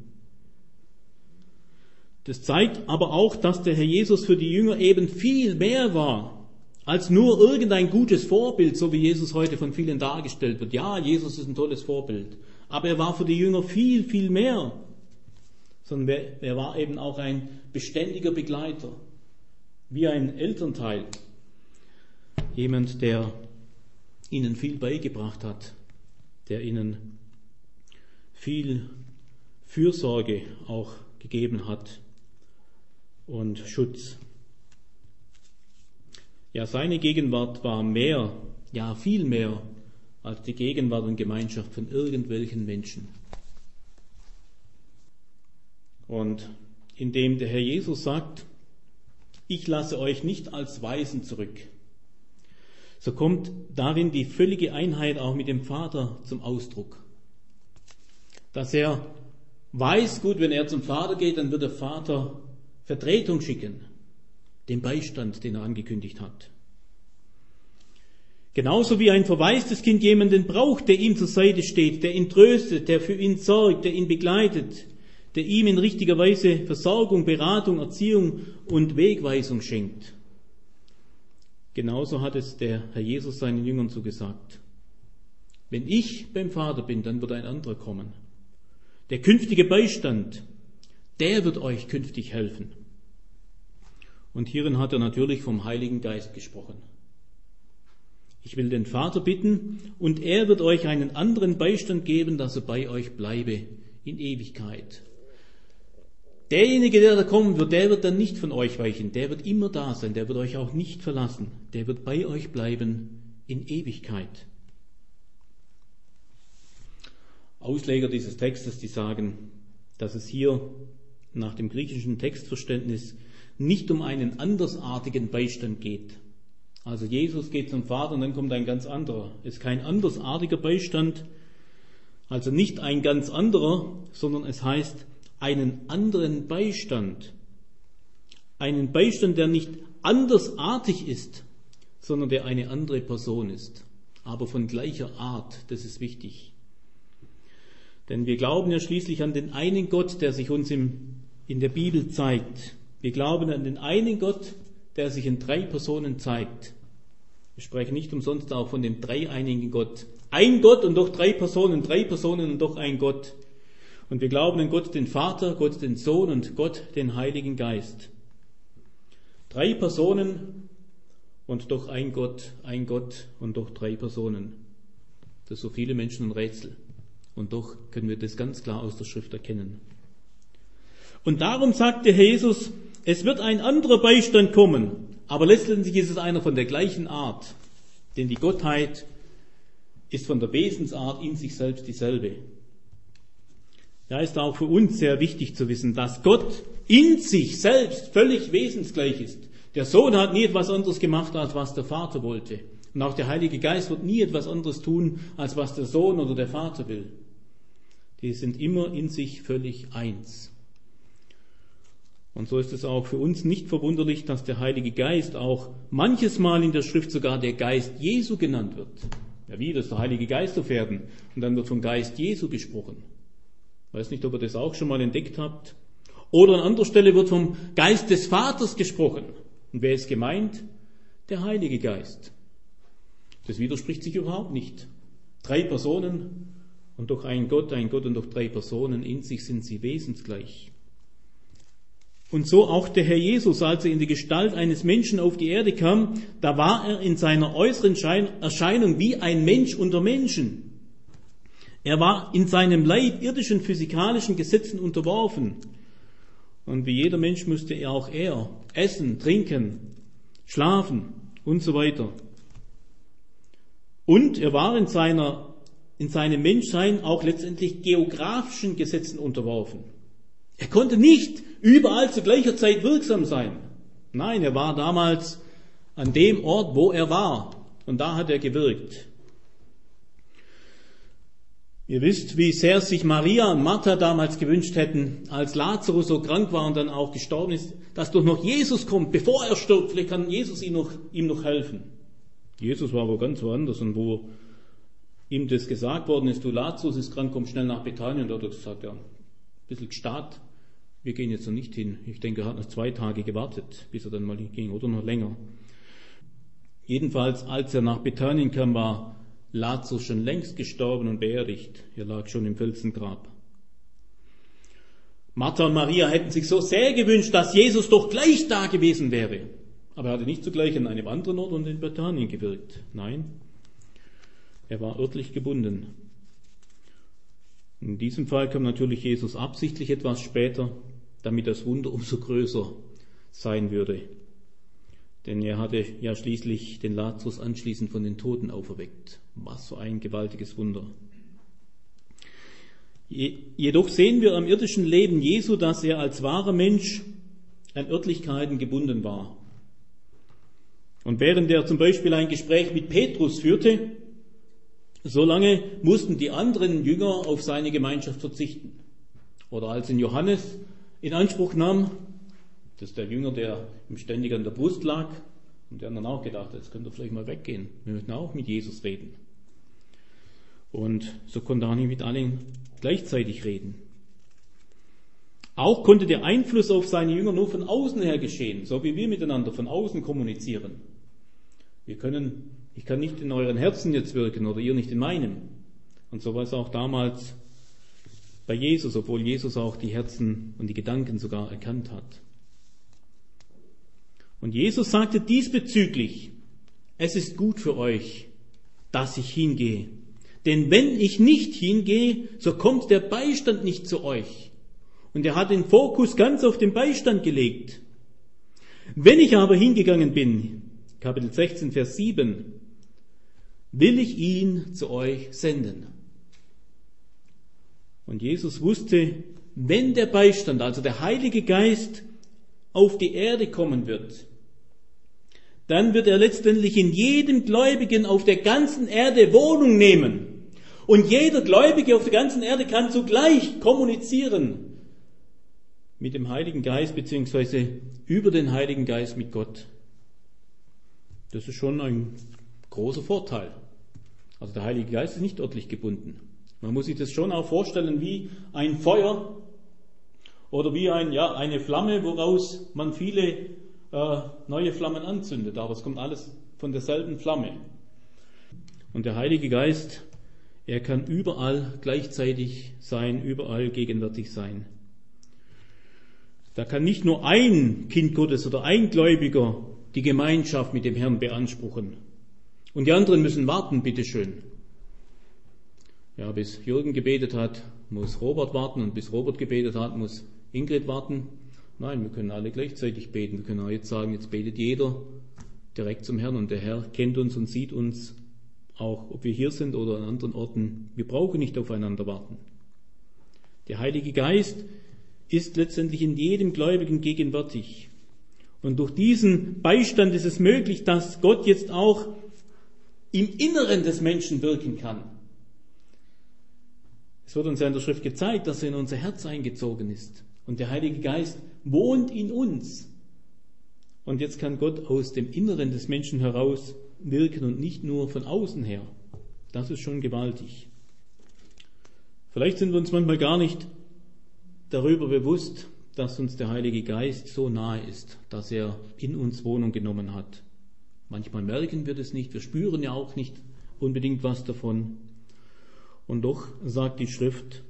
Das zeigt aber auch, dass der Herr Jesus für die Jünger eben viel mehr war, als nur irgendein gutes Vorbild, so wie Jesus heute von vielen dargestellt wird. Ja, Jesus ist ein tolles Vorbild, aber er war für die Jünger viel, viel mehr, sondern er war eben auch ein beständiger Begleiter, wie ein Elternteil, jemand, der ihnen viel beigebracht hat, der ihnen viel Fürsorge auch gegeben hat und Schutz. Ja, seine Gegenwart war mehr, ja viel mehr, als die Gegenwart und Gemeinschaft von irgendwelchen Menschen. Und indem der Herr Jesus sagt, ich lasse euch nicht als Waisen zurück, so kommt darin die völlige Einheit auch mit dem Vater zum Ausdruck. Dass er weiß, gut, wenn er zum Vater geht, dann wird der Vater Vertretung schicken, den Beistand, den er angekündigt hat. Genauso wie ein verwaistes Kind jemanden braucht, der ihm zur Seite steht, der ihn tröstet, der für ihn sorgt, der ihn begleitet, der ihm in richtiger Weise Versorgung, Beratung, Erziehung und Wegweisung schenkt. Genauso hat es der Herr Jesus seinen Jüngern zugesagt. Wenn ich beim Vater bin, dann wird ein anderer kommen. Der künftige Beistand, der wird euch künftig helfen. Und hierin hat er natürlich vom Heiligen Geist gesprochen. Ich will den Vater bitten, und er wird euch einen anderen Beistand geben, dass er bei euch bleibe in Ewigkeit. Derjenige, der da kommen wird, der wird dann nicht von euch weichen, der wird immer da sein, der wird euch auch nicht verlassen, der wird bei euch bleiben in Ewigkeit. Ausleger dieses Textes, die sagen, dass es hier nach dem griechischen Textverständnis nicht um einen andersartigen Beistand geht. Also Jesus geht zum Vater und dann kommt ein ganz anderer. Es ist kein andersartiger Beistand, also nicht ein ganz anderer, sondern es heißt einen anderen Beistand. Einen Beistand, der nicht andersartig ist, sondern der eine andere Person ist, aber von gleicher Art, das ist wichtig. Denn wir glauben ja schließlich an den einen Gott, der sich uns im, in der Bibel zeigt. Wir glauben an den einen Gott, der sich in drei Personen zeigt. Wir sprechen nicht umsonst auch von dem dreieinigen Gott. Ein Gott und doch drei Personen, drei Personen und doch ein Gott. Und wir glauben an Gott den Vater, Gott den Sohn und Gott den Heiligen Geist. Drei Personen und doch ein Gott, ein Gott und doch drei Personen. Das ist so viele Menschen ein Rätsel. Und doch können wir das ganz klar aus der Schrift erkennen. Und darum sagt der Herr Jesus, es wird ein anderer Beistand kommen, aber letztendlich ist es einer von der gleichen Art, denn die Gottheit ist von der Wesensart in sich selbst dieselbe. Da ist auch für uns sehr wichtig zu wissen, dass Gott in sich selbst völlig wesensgleich ist. Der Sohn hat nie etwas anderes gemacht, als was der Vater wollte. Und auch der Heilige Geist wird nie etwas anderes tun, als was der Sohn oder der Vater will. Die sind immer in sich völlig eins. Und so ist es auch für uns nicht verwunderlich, dass der Heilige Geist auch manches Mal in der Schrift sogar der Geist Jesu genannt wird. Ja, wie, das ist der Heilige Geist auf Erden. Und dann wird vom Geist Jesu gesprochen. Ich weiß nicht, ob ihr das auch schon mal entdeckt habt. Oder an anderer Stelle wird vom Geist des Vaters gesprochen. Und wer ist gemeint? Der Heilige Geist. Das widerspricht sich überhaupt nicht. Drei Personen und doch ein Gott, ein Gott und doch drei Personen. In sich sind sie wesensgleich. Und so auch der Herr Jesus, als er in die Gestalt eines Menschen auf die Erde kam, da war er in seiner äußeren Erscheinung wie ein Mensch unter Menschen. Er war in seinem Leib irdischen physikalischen Gesetzen unterworfen. Und wie jeder Mensch musste er auch er essen, trinken, schlafen und so weiter. Und er war in seiner, in seinem Menschsein auch letztendlich geografischen Gesetzen unterworfen. Er konnte nicht überall zu gleicher Zeit wirksam sein. Nein, er war damals an dem Ort, wo er war. Und da hat er gewirkt. Ihr wisst, wie sehr sich Maria und Martha damals gewünscht hätten, als Lazarus so krank war und dann auch gestorben ist, dass doch noch Jesus kommt, bevor er stirbt. Vielleicht kann Jesus ihm noch, ihm noch helfen. Jesus war aber ganz woanders, und wo ihm das gesagt worden ist, du Lazarus ist krank, komm schnell nach Bethanien. Und da hat er gesagt, ja, ein bisschen gestarrt. Wir gehen jetzt noch nicht hin. Ich denke, er hat noch zwei Tage gewartet, bis er dann mal ging, oder noch länger. Jedenfalls, als er nach Bethanien kam, war Lazarus schon längst gestorben und beerdigt. Er lag schon im Felsengrab. Martha und Maria hätten sich so sehr gewünscht, dass Jesus doch gleich da gewesen wäre. Aber er hatte nicht zugleich an einem anderen Ort und in Bethanien gewirkt. Nein, er war örtlich gebunden. In diesem Fall kam natürlich Jesus absichtlich etwas später, damit das Wunder umso größer sein würde. Denn er hatte ja schließlich den Lazarus anschließend von den Toten auferweckt. Was für ein gewaltiges Wunder. Jedoch sehen wir am irdischen Leben Jesu, dass er als wahrer Mensch an Örtlichkeiten gebunden war. Und während er zum Beispiel ein Gespräch mit Petrus führte, solange mussten die anderen Jünger auf seine Gemeinschaft verzichten. Oder als ihn Johannes in Anspruch nahm, das ist der Jünger, der ihm ständig an der Brust lag, und der haben dann auch gedacht, jetzt könnt ihr vielleicht mal weggehen, wir möchten auch mit Jesus reden. Und so konnte er auch nicht mit allen gleichzeitig reden. Auch konnte der Einfluss auf seine Jünger nur von außen her geschehen, so wie wir miteinander von außen kommunizieren. Wir können Ich kann nicht in euren Herzen jetzt wirken oder ihr nicht in meinem. Und so war es auch damals bei Jesus, obwohl Jesus auch die Herzen und die Gedanken sogar erkannt hat. Und Jesus sagte diesbezüglich, es ist gut für euch, dass ich hingehe. Denn wenn ich nicht hingehe, so kommt der Beistand nicht zu euch. Und er hat den Fokus ganz auf den Beistand gelegt. Wenn ich aber hingegangen bin, Kapitel sechzehn, Vers sieben, will ich ihn zu euch senden. Und Jesus wusste, wenn der Beistand, also der Heilige Geist, auf die Erde kommen wird, dann wird er letztendlich in jedem Gläubigen auf der ganzen Erde Wohnung nehmen. Und jeder Gläubige auf der ganzen Erde kann zugleich kommunizieren mit dem Heiligen Geist, beziehungsweise über den Heiligen Geist mit Gott. Das ist schon ein großer Vorteil. Also der Heilige Geist ist nicht örtlich gebunden. Man muss sich das schon auch vorstellen wie ein Feuer oder wie ein, ja, eine Flamme, woraus man viele äh, neue Flammen anzündet. Aber es kommt alles von derselben Flamme. Und der Heilige Geist, er kann überall gleichzeitig sein, überall gegenwärtig sein. Da kann nicht nur ein Kind Gottes oder ein Gläubiger die Gemeinschaft mit dem Herrn beanspruchen. Und die anderen müssen warten, bitteschön. Ja, bis Jürgen gebetet hat, muss Robert warten, und bis Robert gebetet hat, muss Ingrid warten. Nein, wir können alle gleichzeitig beten. Wir können auch jetzt sagen, jetzt betet jeder direkt zum Herrn, und der Herr kennt uns und sieht uns, auch ob wir hier sind oder an anderen Orten. Wir brauchen nicht aufeinander warten. Der Heilige Geist ist letztendlich in jedem Gläubigen gegenwärtig. Und durch diesen Beistand ist es möglich, dass Gott jetzt auch im Inneren des Menschen wirken kann. Es wird uns ja in der Schrift gezeigt, dass er in unser Herz eingezogen ist. Und der Heilige Geist wohnt in uns. Und jetzt kann Gott aus dem Inneren des Menschen heraus wirken und nicht nur von außen her. Das ist schon gewaltig. Vielleicht sind wir uns manchmal gar nicht darüber bewusst, dass uns der Heilige Geist so nahe ist, dass er in uns Wohnung genommen hat. Manchmal merken wir das nicht, wir spüren ja auch nicht unbedingt was davon. Und doch sagt die Schrift,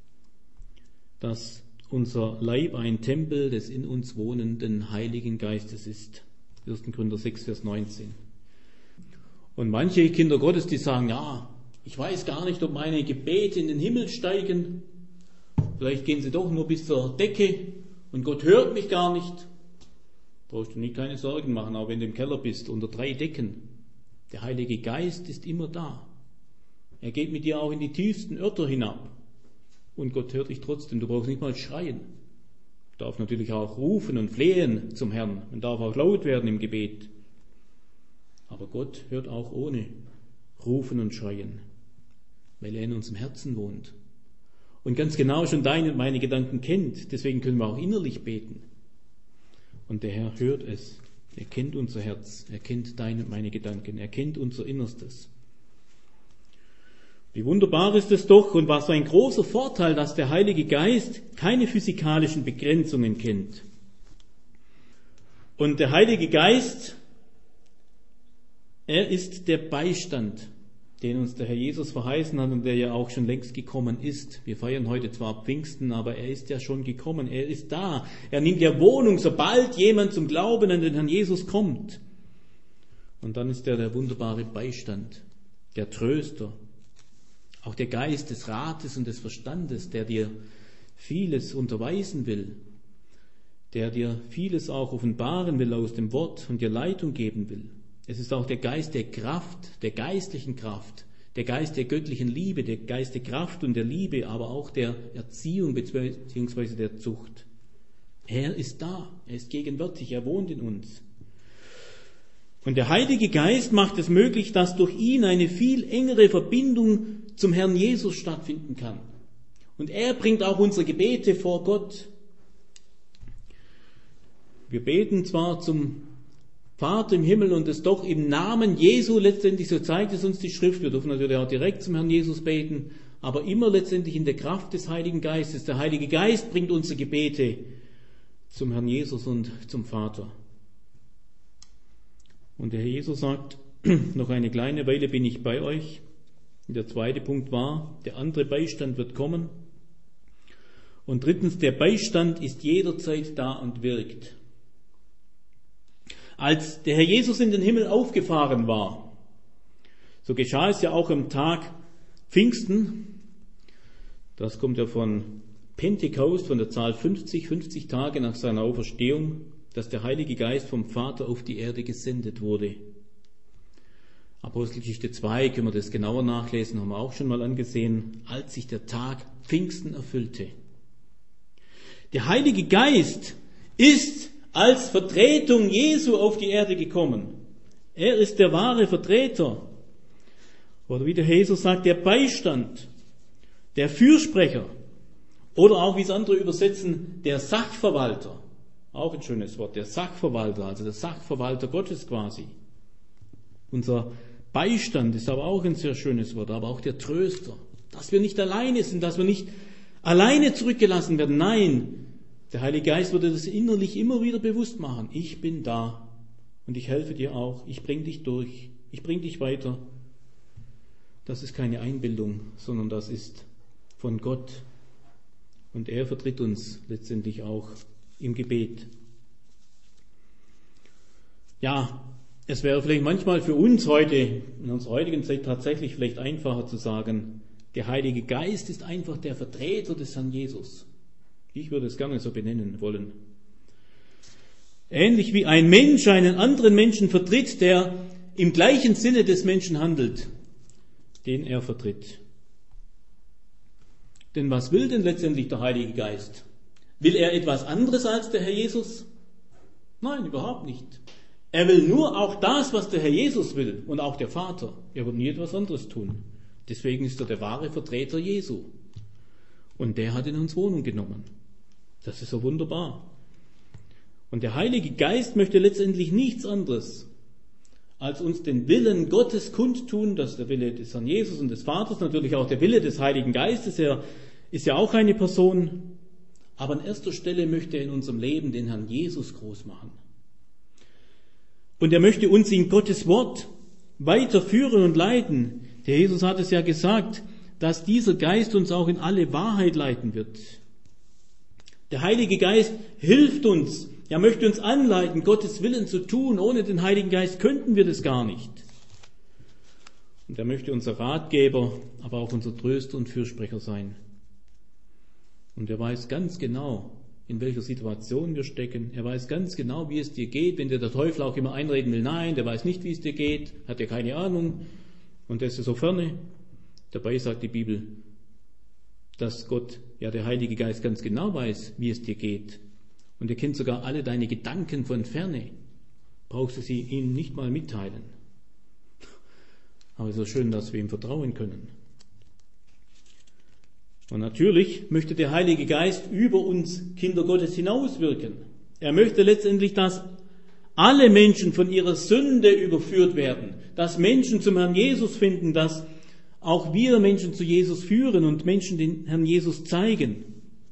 dass unser Leib ein Tempel des in uns wohnenden Heiligen Geistes ist. erster Korinther sechs, Vers neunzehn. Und manche Kinder Gottes, die sagen, ja, ich weiß gar nicht, ob meine Gebete in den Himmel steigen. Vielleicht gehen sie doch nur bis zur Decke und Gott hört mich gar nicht. Brauchst du nicht keine Sorgen machen, auch wenn du im Keller bist, unter drei Decken. Der Heilige Geist ist immer da. Er geht mit dir auch in die tiefsten Örter hinab. Und Gott hört dich trotzdem. Du brauchst nicht mal schreien. Du darfst natürlich auch rufen und flehen zum Herrn. Man darf auch laut werden im Gebet. Aber Gott hört auch ohne Rufen und Schreien, weil er in unserem Herzen wohnt. Und ganz genau schon deine und meine Gedanken kennt. Deswegen können wir auch innerlich beten. Und der Herr hört es. Er kennt unser Herz. Er kennt deine und meine Gedanken. Er kennt unser Innerstes. Wie wunderbar ist es doch und was für ein großer Vorteil, dass der Heilige Geist keine physikalischen Begrenzungen kennt. Und der Heilige Geist, er ist der Beistand, den uns der Herr Jesus verheißen hat und der ja auch schon längst gekommen ist. Wir feiern heute zwar Pfingsten, aber er ist ja schon gekommen, er ist da. Er nimmt ja Wohnung, sobald jemand zum Glauben an den Herrn Jesus kommt. Und dann ist er der wunderbare Beistand, der Tröster, auch der Geist des Rates und des Verstandes, der dir vieles unterweisen will, der dir vieles auch offenbaren will aus dem Wort und dir Leitung geben will. Es ist auch der Geist der Kraft, der geistlichen Kraft, der Geist der göttlichen Liebe, der Geist der Kraft und der Liebe, aber auch der Erziehung bzw. der Zucht. Er ist da, er ist gegenwärtig, er wohnt in uns. Und der Heilige Geist macht es möglich, dass durch ihn eine viel engere Verbindung zum Herrn Jesus stattfinden kann. Und er bringt auch unsere Gebete vor Gott. Wir beten zwar zum Vater im Himmel und es doch im Namen Jesu, letztendlich so zeigt es uns die Schrift. Wir dürfen natürlich auch direkt zum Herrn Jesus beten, aber immer letztendlich in der Kraft des Heiligen Geistes. Der Heilige Geist bringt unsere Gebete zum Herrn Jesus und zum Vater. Und der Herr Jesus sagt, noch eine kleine Weile bin ich bei euch. Und der zweite Punkt war, der andere Beistand wird kommen. Und drittens, der Beistand ist jederzeit da und wirkt. Als der Herr Jesus in den Himmel aufgefahren war, so geschah es ja auch am Tag Pfingsten, das kommt ja von Pentekost, von der Zahl fünfzig, fünfzig Tage nach seiner Auferstehung, dass der Heilige Geist vom Vater auf die Erde gesendet wurde. Apostelgeschichte zwei, können wir das genauer nachlesen, haben wir auch schon mal angesehen, als sich der Tag Pfingsten erfüllte. Der Heilige Geist ist als Vertretung Jesu auf die Erde gekommen. Er ist der wahre Vertreter. Oder wie der Jesus sagt, der Beistand, der Fürsprecher. Oder auch, wie es andere übersetzen, der Sachverwalter. Auch ein schönes Wort, der Sachverwalter, also der Sachverwalter Gottes quasi. Unser Beistand ist aber auch ein sehr schönes Wort, aber auch der Tröster. Dass wir nicht alleine sind, dass wir nicht alleine zurückgelassen werden. Nein, der Heilige Geist würde das innerlich immer wieder bewusst machen. Ich bin da und ich helfe dir auch. Ich bringe dich durch. Ich bringe dich weiter. Das ist keine Einbildung, sondern das ist von Gott. Und er vertritt uns letztendlich auch im Gebet. Ja, es wäre vielleicht manchmal für uns heute, in unserer heutigen Zeit tatsächlich vielleicht einfacher zu sagen, der Heilige Geist ist einfach der Vertreter des Herrn Jesus. Ich würde es gerne so benennen wollen. Ähnlich wie ein Mensch einen anderen Menschen vertritt, der im gleichen Sinne des Menschen handelt, den er vertritt. Denn was will denn letztendlich der Heilige Geist? Will er etwas anderes als der Herr Jesus? Nein, überhaupt nicht. Er will nur auch das, was der Herr Jesus will und auch der Vater. Er wird nie etwas anderes tun. Deswegen ist er der wahre Vertreter Jesu. Und der hat in uns Wohnung genommen. Das ist so wunderbar. Und der Heilige Geist möchte letztendlich nichts anderes, als uns den Willen Gottes kundtun, das ist der Wille des Herrn Jesus und des Vaters, natürlich auch der Wille des Heiligen Geistes. Er ist ja auch eine Person. Aber an erster Stelle möchte er in unserem Leben den Herrn Jesus groß machen. Und er möchte uns in Gottes Wort weiterführen und leiten. Der Jesus hat es ja gesagt, dass dieser Geist uns auch in alle Wahrheit leiten wird. Der Heilige Geist hilft uns, er möchte uns anleiten, Gottes Willen zu tun. Ohne den Heiligen Geist könnten wir das gar nicht. Und er möchte unser Ratgeber, aber auch unser Tröster und Fürsprecher sein. Und er weiß ganz genau, in welcher Situation wir stecken. Er weiß ganz genau, wie es dir geht, wenn dir der Teufel auch immer einreden will, nein, der weiß nicht, wie es dir geht, hat ja keine Ahnung und der ist ja so ferne. Dabei sagt die Bibel, dass Gott, ja der Heilige Geist, ganz genau weiß, wie es dir geht. Und er kennt sogar alle deine Gedanken von ferne. Brauchst du sie ihm nicht mal mitteilen. Aber es ist so schön, dass wir ihm vertrauen können. Und natürlich möchte der Heilige Geist über uns Kinder Gottes hinauswirken. Er möchte letztendlich, dass alle Menschen von ihrer Sünde überführt werden, dass Menschen zum Herrn Jesus finden, dass auch wir Menschen zu Jesus führen und Menschen den Herrn Jesus zeigen.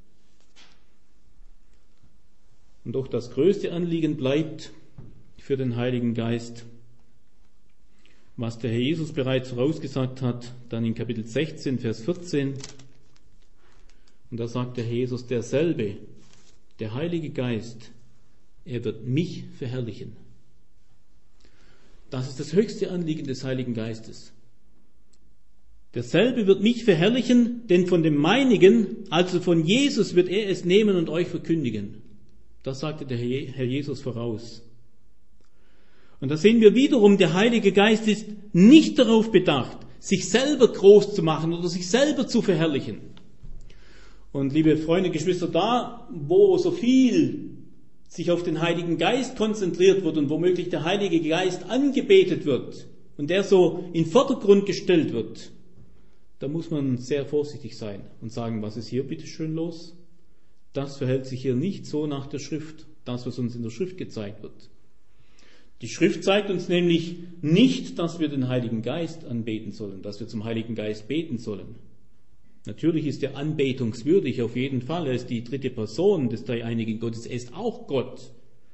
Und doch das größte Anliegen bleibt für den Heiligen Geist, was der Herr Jesus bereits vorausgesagt hat, dann in Kapitel sechzehn, Vers vierzehn. Und da sagt der Herr Jesus, derselbe, der Heilige Geist, er wird mich verherrlichen. Das ist das höchste Anliegen des Heiligen Geistes. Derselbe wird mich verherrlichen, denn von dem meinigen, also von Jesus, wird er es nehmen und euch verkündigen. Das sagte der Herr Jesus voraus. Und da sehen wir wiederum, der Heilige Geist ist nicht darauf bedacht, sich selber groß zu machen oder sich selber zu verherrlichen. Und liebe Freunde, Geschwister, da, wo so viel sich auf den Heiligen Geist konzentriert wird und womöglich der Heilige Geist angebetet wird und der so in den Vordergrund gestellt wird, da muss man sehr vorsichtig sein und sagen, was ist hier bitte schön los? Das verhält sich hier nicht so nach der Schrift, das, was uns in der Schrift gezeigt wird. Die Schrift zeigt uns nämlich nicht, dass wir den Heiligen Geist anbeten sollen, dass wir zum Heiligen Geist beten sollen. Natürlich ist er anbetungswürdig, auf jeden Fall. Er ist die dritte Person des dreieinigen Gottes. Er ist auch Gott.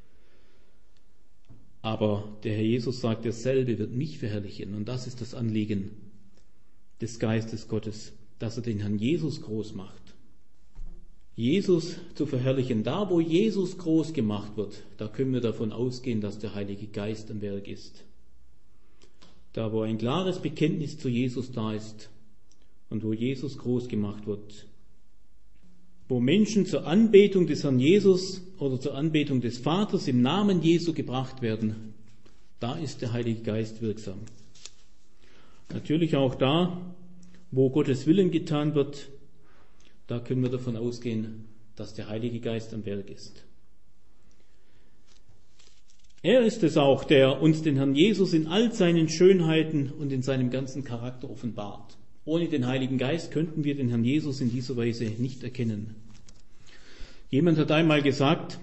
Aber der Herr Jesus sagt, derselbe wird mich verherrlichen. Und das ist das Anliegen des Geistes Gottes, dass er den Herrn Jesus groß macht. Jesus zu verherrlichen. Da, wo Jesus groß gemacht wird, da können wir davon ausgehen, dass der Heilige Geist am Werk ist. Da, wo ein klares Bekenntnis zu Jesus da ist, und wo Jesus groß gemacht wird, wo Menschen zur Anbetung des Herrn Jesus oder zur Anbetung des Vaters im Namen Jesu gebracht werden, da ist der Heilige Geist wirksam. Natürlich auch da, wo Gottes Willen getan wird, da können wir davon ausgehen, dass der Heilige Geist am Werk ist. Er ist es auch, der uns den Herrn Jesus in all seinen Schönheiten und in seinem ganzen Charakter offenbart. Ohne den Heiligen Geist könnten wir den Herrn Jesus in dieser Weise nicht erkennen. Jemand hat einmal gesagt,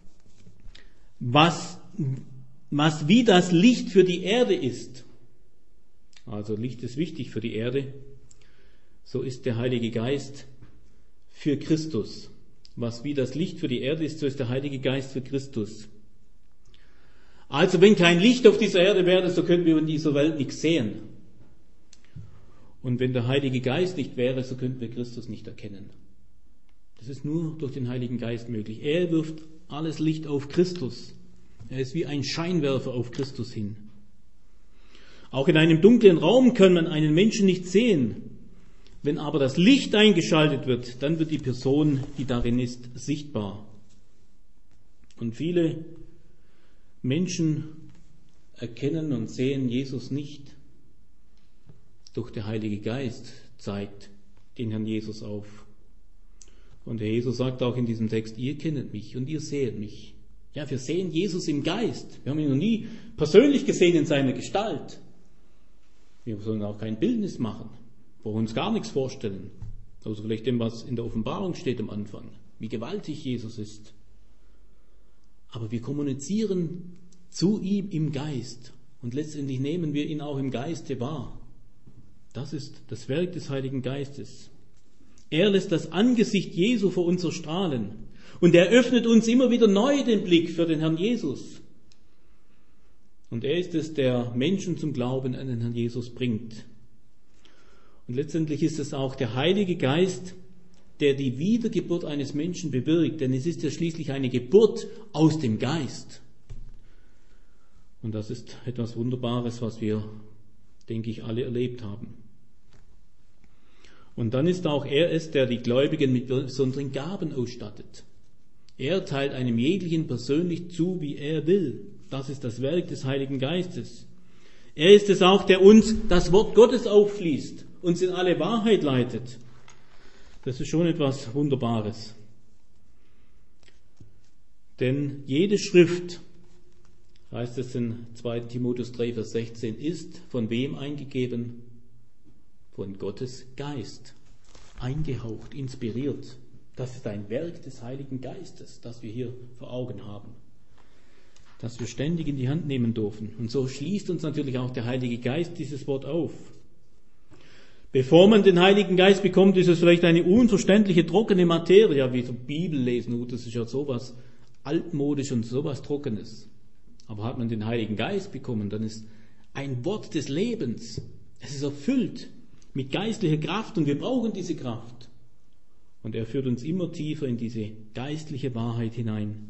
was, was wie das Licht für die Erde ist, also Licht ist wichtig für die Erde, so ist der Heilige Geist für Christus. Was wie das Licht für die Erde ist, so ist der Heilige Geist für Christus. Also wenn kein Licht auf dieser Erde wäre, so könnten wir in dieser Welt nichts sehen. Und wenn der Heilige Geist nicht wäre, so könnten wir Christus nicht erkennen. Das ist nur durch den Heiligen Geist möglich. Er wirft alles Licht auf Christus. Er ist wie ein Scheinwerfer auf Christus hin. Auch in einem dunklen Raum kann man einen Menschen nicht sehen. Wenn aber das Licht eingeschaltet wird, dann wird die Person, die darin ist, sichtbar. Und viele Menschen erkennen und sehen Jesus nicht. Doch der Heilige Geist zeigt den Herrn Jesus auf. Und der Jesus sagt auch in diesem Text, ihr kennt mich und ihr seht mich. Ja, wir sehen Jesus im Geist. Wir haben ihn noch nie persönlich gesehen in seiner Gestalt. Wir sollen auch kein Bildnis machen, wo wir uns gar nichts vorstellen. Also vielleicht dem, was in der Offenbarung steht am Anfang, wie gewaltig Jesus ist. Aber wir kommunizieren zu ihm im Geist und letztendlich nehmen wir ihn auch im Geiste wahr. Das ist das Werk des Heiligen Geistes. Er lässt das Angesicht Jesu vor uns erstrahlen und er öffnet uns immer wieder neu den Blick für den Herrn Jesus. Und er ist es, der Menschen zum Glauben an den Herrn Jesus bringt. Und letztendlich ist es auch der Heilige Geist, der die Wiedergeburt eines Menschen bewirkt, denn es ist ja schließlich eine Geburt aus dem Geist. Und das ist etwas Wunderbares, was wir, denke ich, alle erlebt haben. Und dann ist auch er es, der die Gläubigen mit besonderen Gaben ausstattet. Er teilt einem jeglichen persönlich zu, wie er will. Das ist das Werk des Heiligen Geistes. Er ist es auch, der uns das Wort Gottes aufschließt, uns in alle Wahrheit leitet. Das ist schon etwas Wunderbares. Denn jede Schrift, heißt es in zweiter Timotheus drei, Vers sechzehn, ist von wem eingegeben? Von Gottes Geist. Eingehaucht, inspiriert. Das ist ein Werk des Heiligen Geistes, das wir hier vor Augen haben. Das wir ständig in die Hand nehmen dürfen. Und so schließt uns natürlich auch der Heilige Geist dieses Wort auf. Bevor man den Heiligen Geist bekommt, ist es vielleicht eine unverständliche, trockene Materie, wie so Bibel lesen. Das ist ja sowas altmodisch und sowas Trockenes. Aber hat man den Heiligen Geist bekommen, dann ist ein Wort des Lebens. Es ist erfüllt mit geistlicher Kraft und wir brauchen diese Kraft. Und er führt uns immer tiefer in diese geistliche Wahrheit hinein.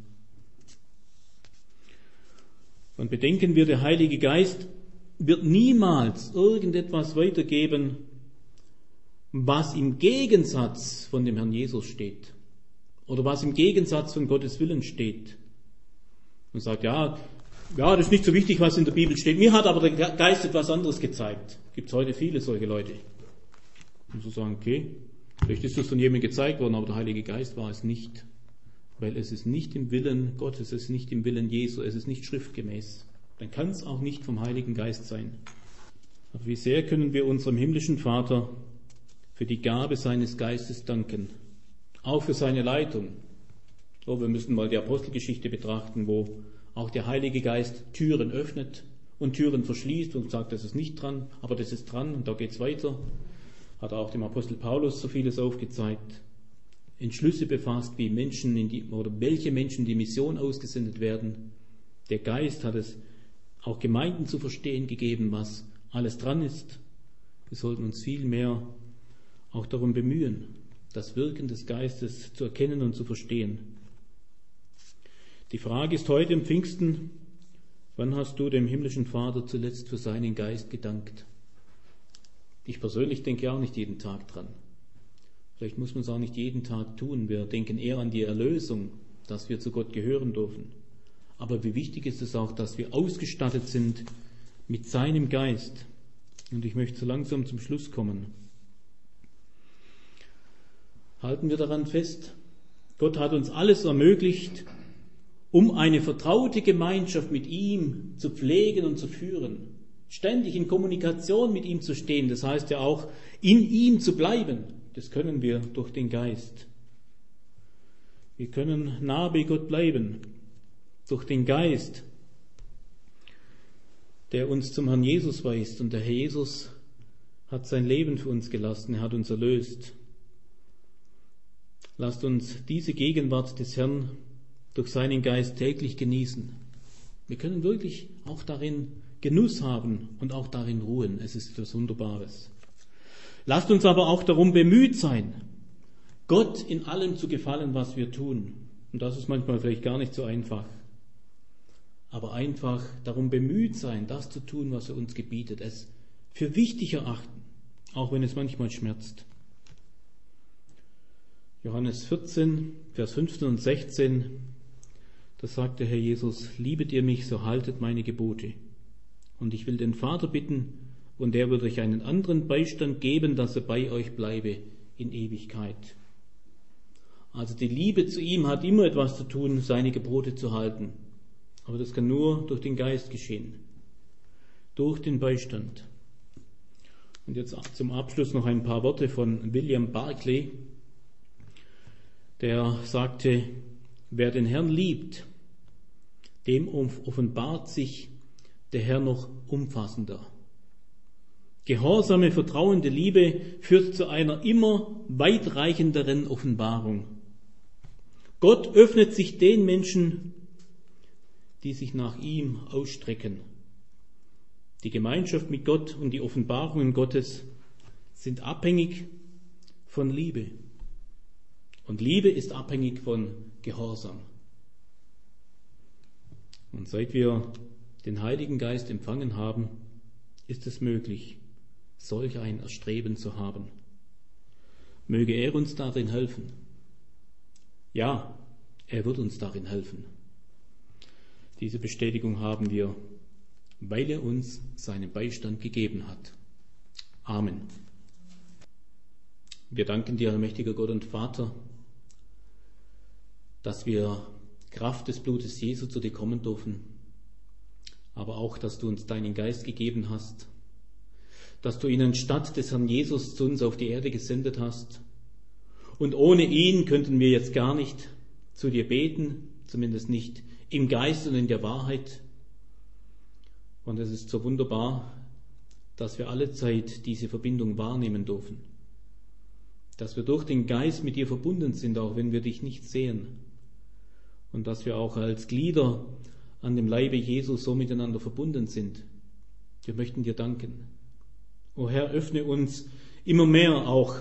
Und bedenken wir, der Heilige Geist wird niemals irgendetwas weitergeben, was im Gegensatz von dem Herrn Jesus steht. Oder was im Gegensatz von Gottes Willen steht. Und sagt, ja, ja, das ist nicht so wichtig, was in der Bibel steht. Mir hat aber der Geist etwas anderes gezeigt. Gibt es heute viele solche Leute. Und so sagen, okay, vielleicht ist das von jemandem gezeigt worden, aber der Heilige Geist war es nicht. Weil es ist nicht im Willen Gottes, es ist nicht im Willen Jesu, es ist nicht schriftgemäß. Dann kann es auch nicht vom Heiligen Geist sein. Aber wie sehr können wir unserem himmlischen Vater für die Gabe seines Geistes danken. Auch für seine Leitung. Oh, wir müssen mal die Apostelgeschichte betrachten, wo auch der Heilige Geist Türen öffnet und Türen verschließt und sagt, das ist nicht dran, aber das ist dran und da geht's weiter. Hat auch dem Apostel Paulus so vieles aufgezeigt. Entschlüsse befasst, wie Menschen in die, oder welche Menschen in die Mission ausgesendet werden. Der Geist hat es auch Gemeinden zu verstehen gegeben, was alles dran ist. Wir sollten uns viel mehr auch darum bemühen, das Wirken des Geistes zu erkennen und zu verstehen. Die Frage ist heute im Pfingsten, wann hast du dem himmlischen Vater zuletzt für seinen Geist gedankt? Ich persönlich denke auch nicht jeden Tag dran. Vielleicht muss man es auch nicht jeden Tag tun. Wir denken eher an die Erlösung, dass wir zu Gott gehören dürfen. Aber wie wichtig ist es auch, dass wir ausgestattet sind mit seinem Geist. Und ich möchte so langsam zum Schluss kommen. Halten wir daran fest, Gott hat uns alles ermöglicht, um eine vertraute Gemeinschaft mit ihm zu pflegen und zu führen. Ständig in Kommunikation mit ihm zu stehen, das heißt ja auch, in ihm zu bleiben. Das können wir durch den Geist. Wir können nah bei Gott bleiben, durch den Geist, der uns zum Herrn Jesus weist. Und der Herr Jesus hat sein Leben für uns gelassen, er hat uns erlöst. Lasst uns diese Gegenwart des Herrn durch seinen Geist täglich genießen. Wir können wirklich auch darin Genuss haben und auch darin ruhen. Es ist etwas Wunderbares. Lasst uns aber auch darum bemüht sein, Gott in allem zu gefallen, was wir tun. Und das ist manchmal vielleicht gar nicht so einfach. Aber einfach darum bemüht sein, das zu tun, was er uns gebietet. Es für wichtig erachten, auch wenn es manchmal schmerzt. Johannes vierzehn, Vers fünfzehn und sechzehn, da sagt der Herr Jesus, liebet ihr mich, so haltet meine Gebote. Und ich will den Vater bitten, und er wird euch einen anderen Beistand geben, dass er bei euch bleibe in Ewigkeit. Also die Liebe zu ihm hat immer etwas zu tun, seine Gebote zu halten. Aber das kann nur durch den Geist geschehen, durch den Beistand. Und jetzt zum Abschluss noch ein paar Worte von William Barclay, der sagte, wer den Herrn liebt, dem offenbart sich der Herr noch umfassender. Gehorsame, vertrauende Liebe führt zu einer immer weitreichenderen Offenbarung. Gott öffnet sich den Menschen, die sich nach ihm ausstrecken. Die Gemeinschaft mit Gott und die Offenbarungen Gottes sind abhängig von Liebe. Und Liebe ist abhängig von Gehorsam. Und seit wir den Heiligen Geist empfangen haben, ist es möglich, solch ein Erstreben zu haben. Möge er uns darin helfen. Ja, er wird uns darin helfen. Diese Bestätigung haben wir, weil er uns seinen Beistand gegeben hat. Amen. Wir danken dir, allmächtiger Gott und Vater, dass wir Kraft des Blutes Jesu zu dir kommen dürfen, aber auch, dass du uns deinen Geist gegeben hast, dass du ihn anstatt des Herrn Jesus zu uns auf die Erde gesendet hast. Und ohne ihn könnten wir jetzt gar nicht zu dir beten, zumindest nicht im Geist und in der Wahrheit. Und es ist so wunderbar, dass wir alle Zeit diese Verbindung wahrnehmen dürfen. Dass wir durch den Geist mit dir verbunden sind, auch wenn wir dich nicht sehen. Und dass wir auch als Glieder an dem Leibe Jesu so miteinander verbunden sind. Wir möchten dir danken. O Herr, öffne uns immer mehr auch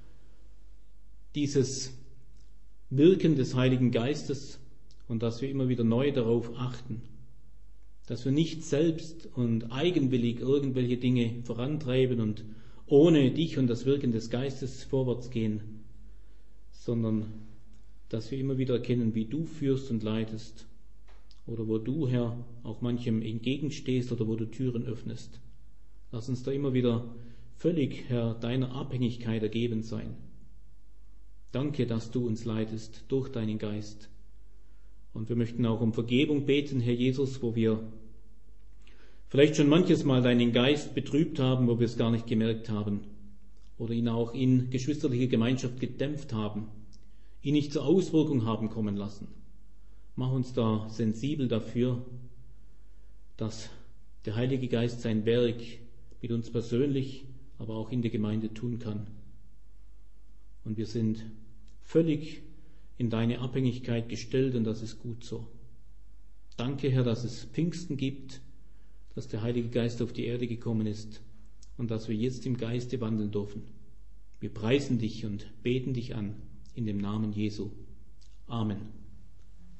dieses Wirken des Heiligen Geistes und dass wir immer wieder neu darauf achten, dass wir nicht selbst und eigenwillig irgendwelche Dinge vorantreiben und ohne dich und das Wirken des Geistes vorwärts gehen, sondern dass wir immer wieder erkennen, wie du führst und leitest oder wo du, Herr, auch manchem entgegenstehst oder wo du Türen öffnest. Lass uns da immer wieder völlig, Herr, deiner Abhängigkeit ergeben sein. Danke, dass du uns leitest durch deinen Geist. Und wir möchten auch um Vergebung beten, Herr Jesus, wo wir vielleicht schon manches Mal deinen Geist betrübt haben, wo wir es gar nicht gemerkt haben oder ihn auch in geschwisterliche Gemeinschaft gedämpft haben, ihn nicht zur Auswirkung haben kommen lassen. Mach uns da sensibel dafür, dass der Heilige Geist sein Werk mit uns persönlich, aber auch in der Gemeinde tun kann. Und wir sind völlig in deine Abhängigkeit gestellt und das ist gut so. Danke, Herr, dass es Pfingsten gibt, dass der Heilige Geist auf die Erde gekommen ist und dass wir jetzt im Geiste wandeln dürfen. Wir preisen dich und beten dich an in dem Namen Jesu. Amen.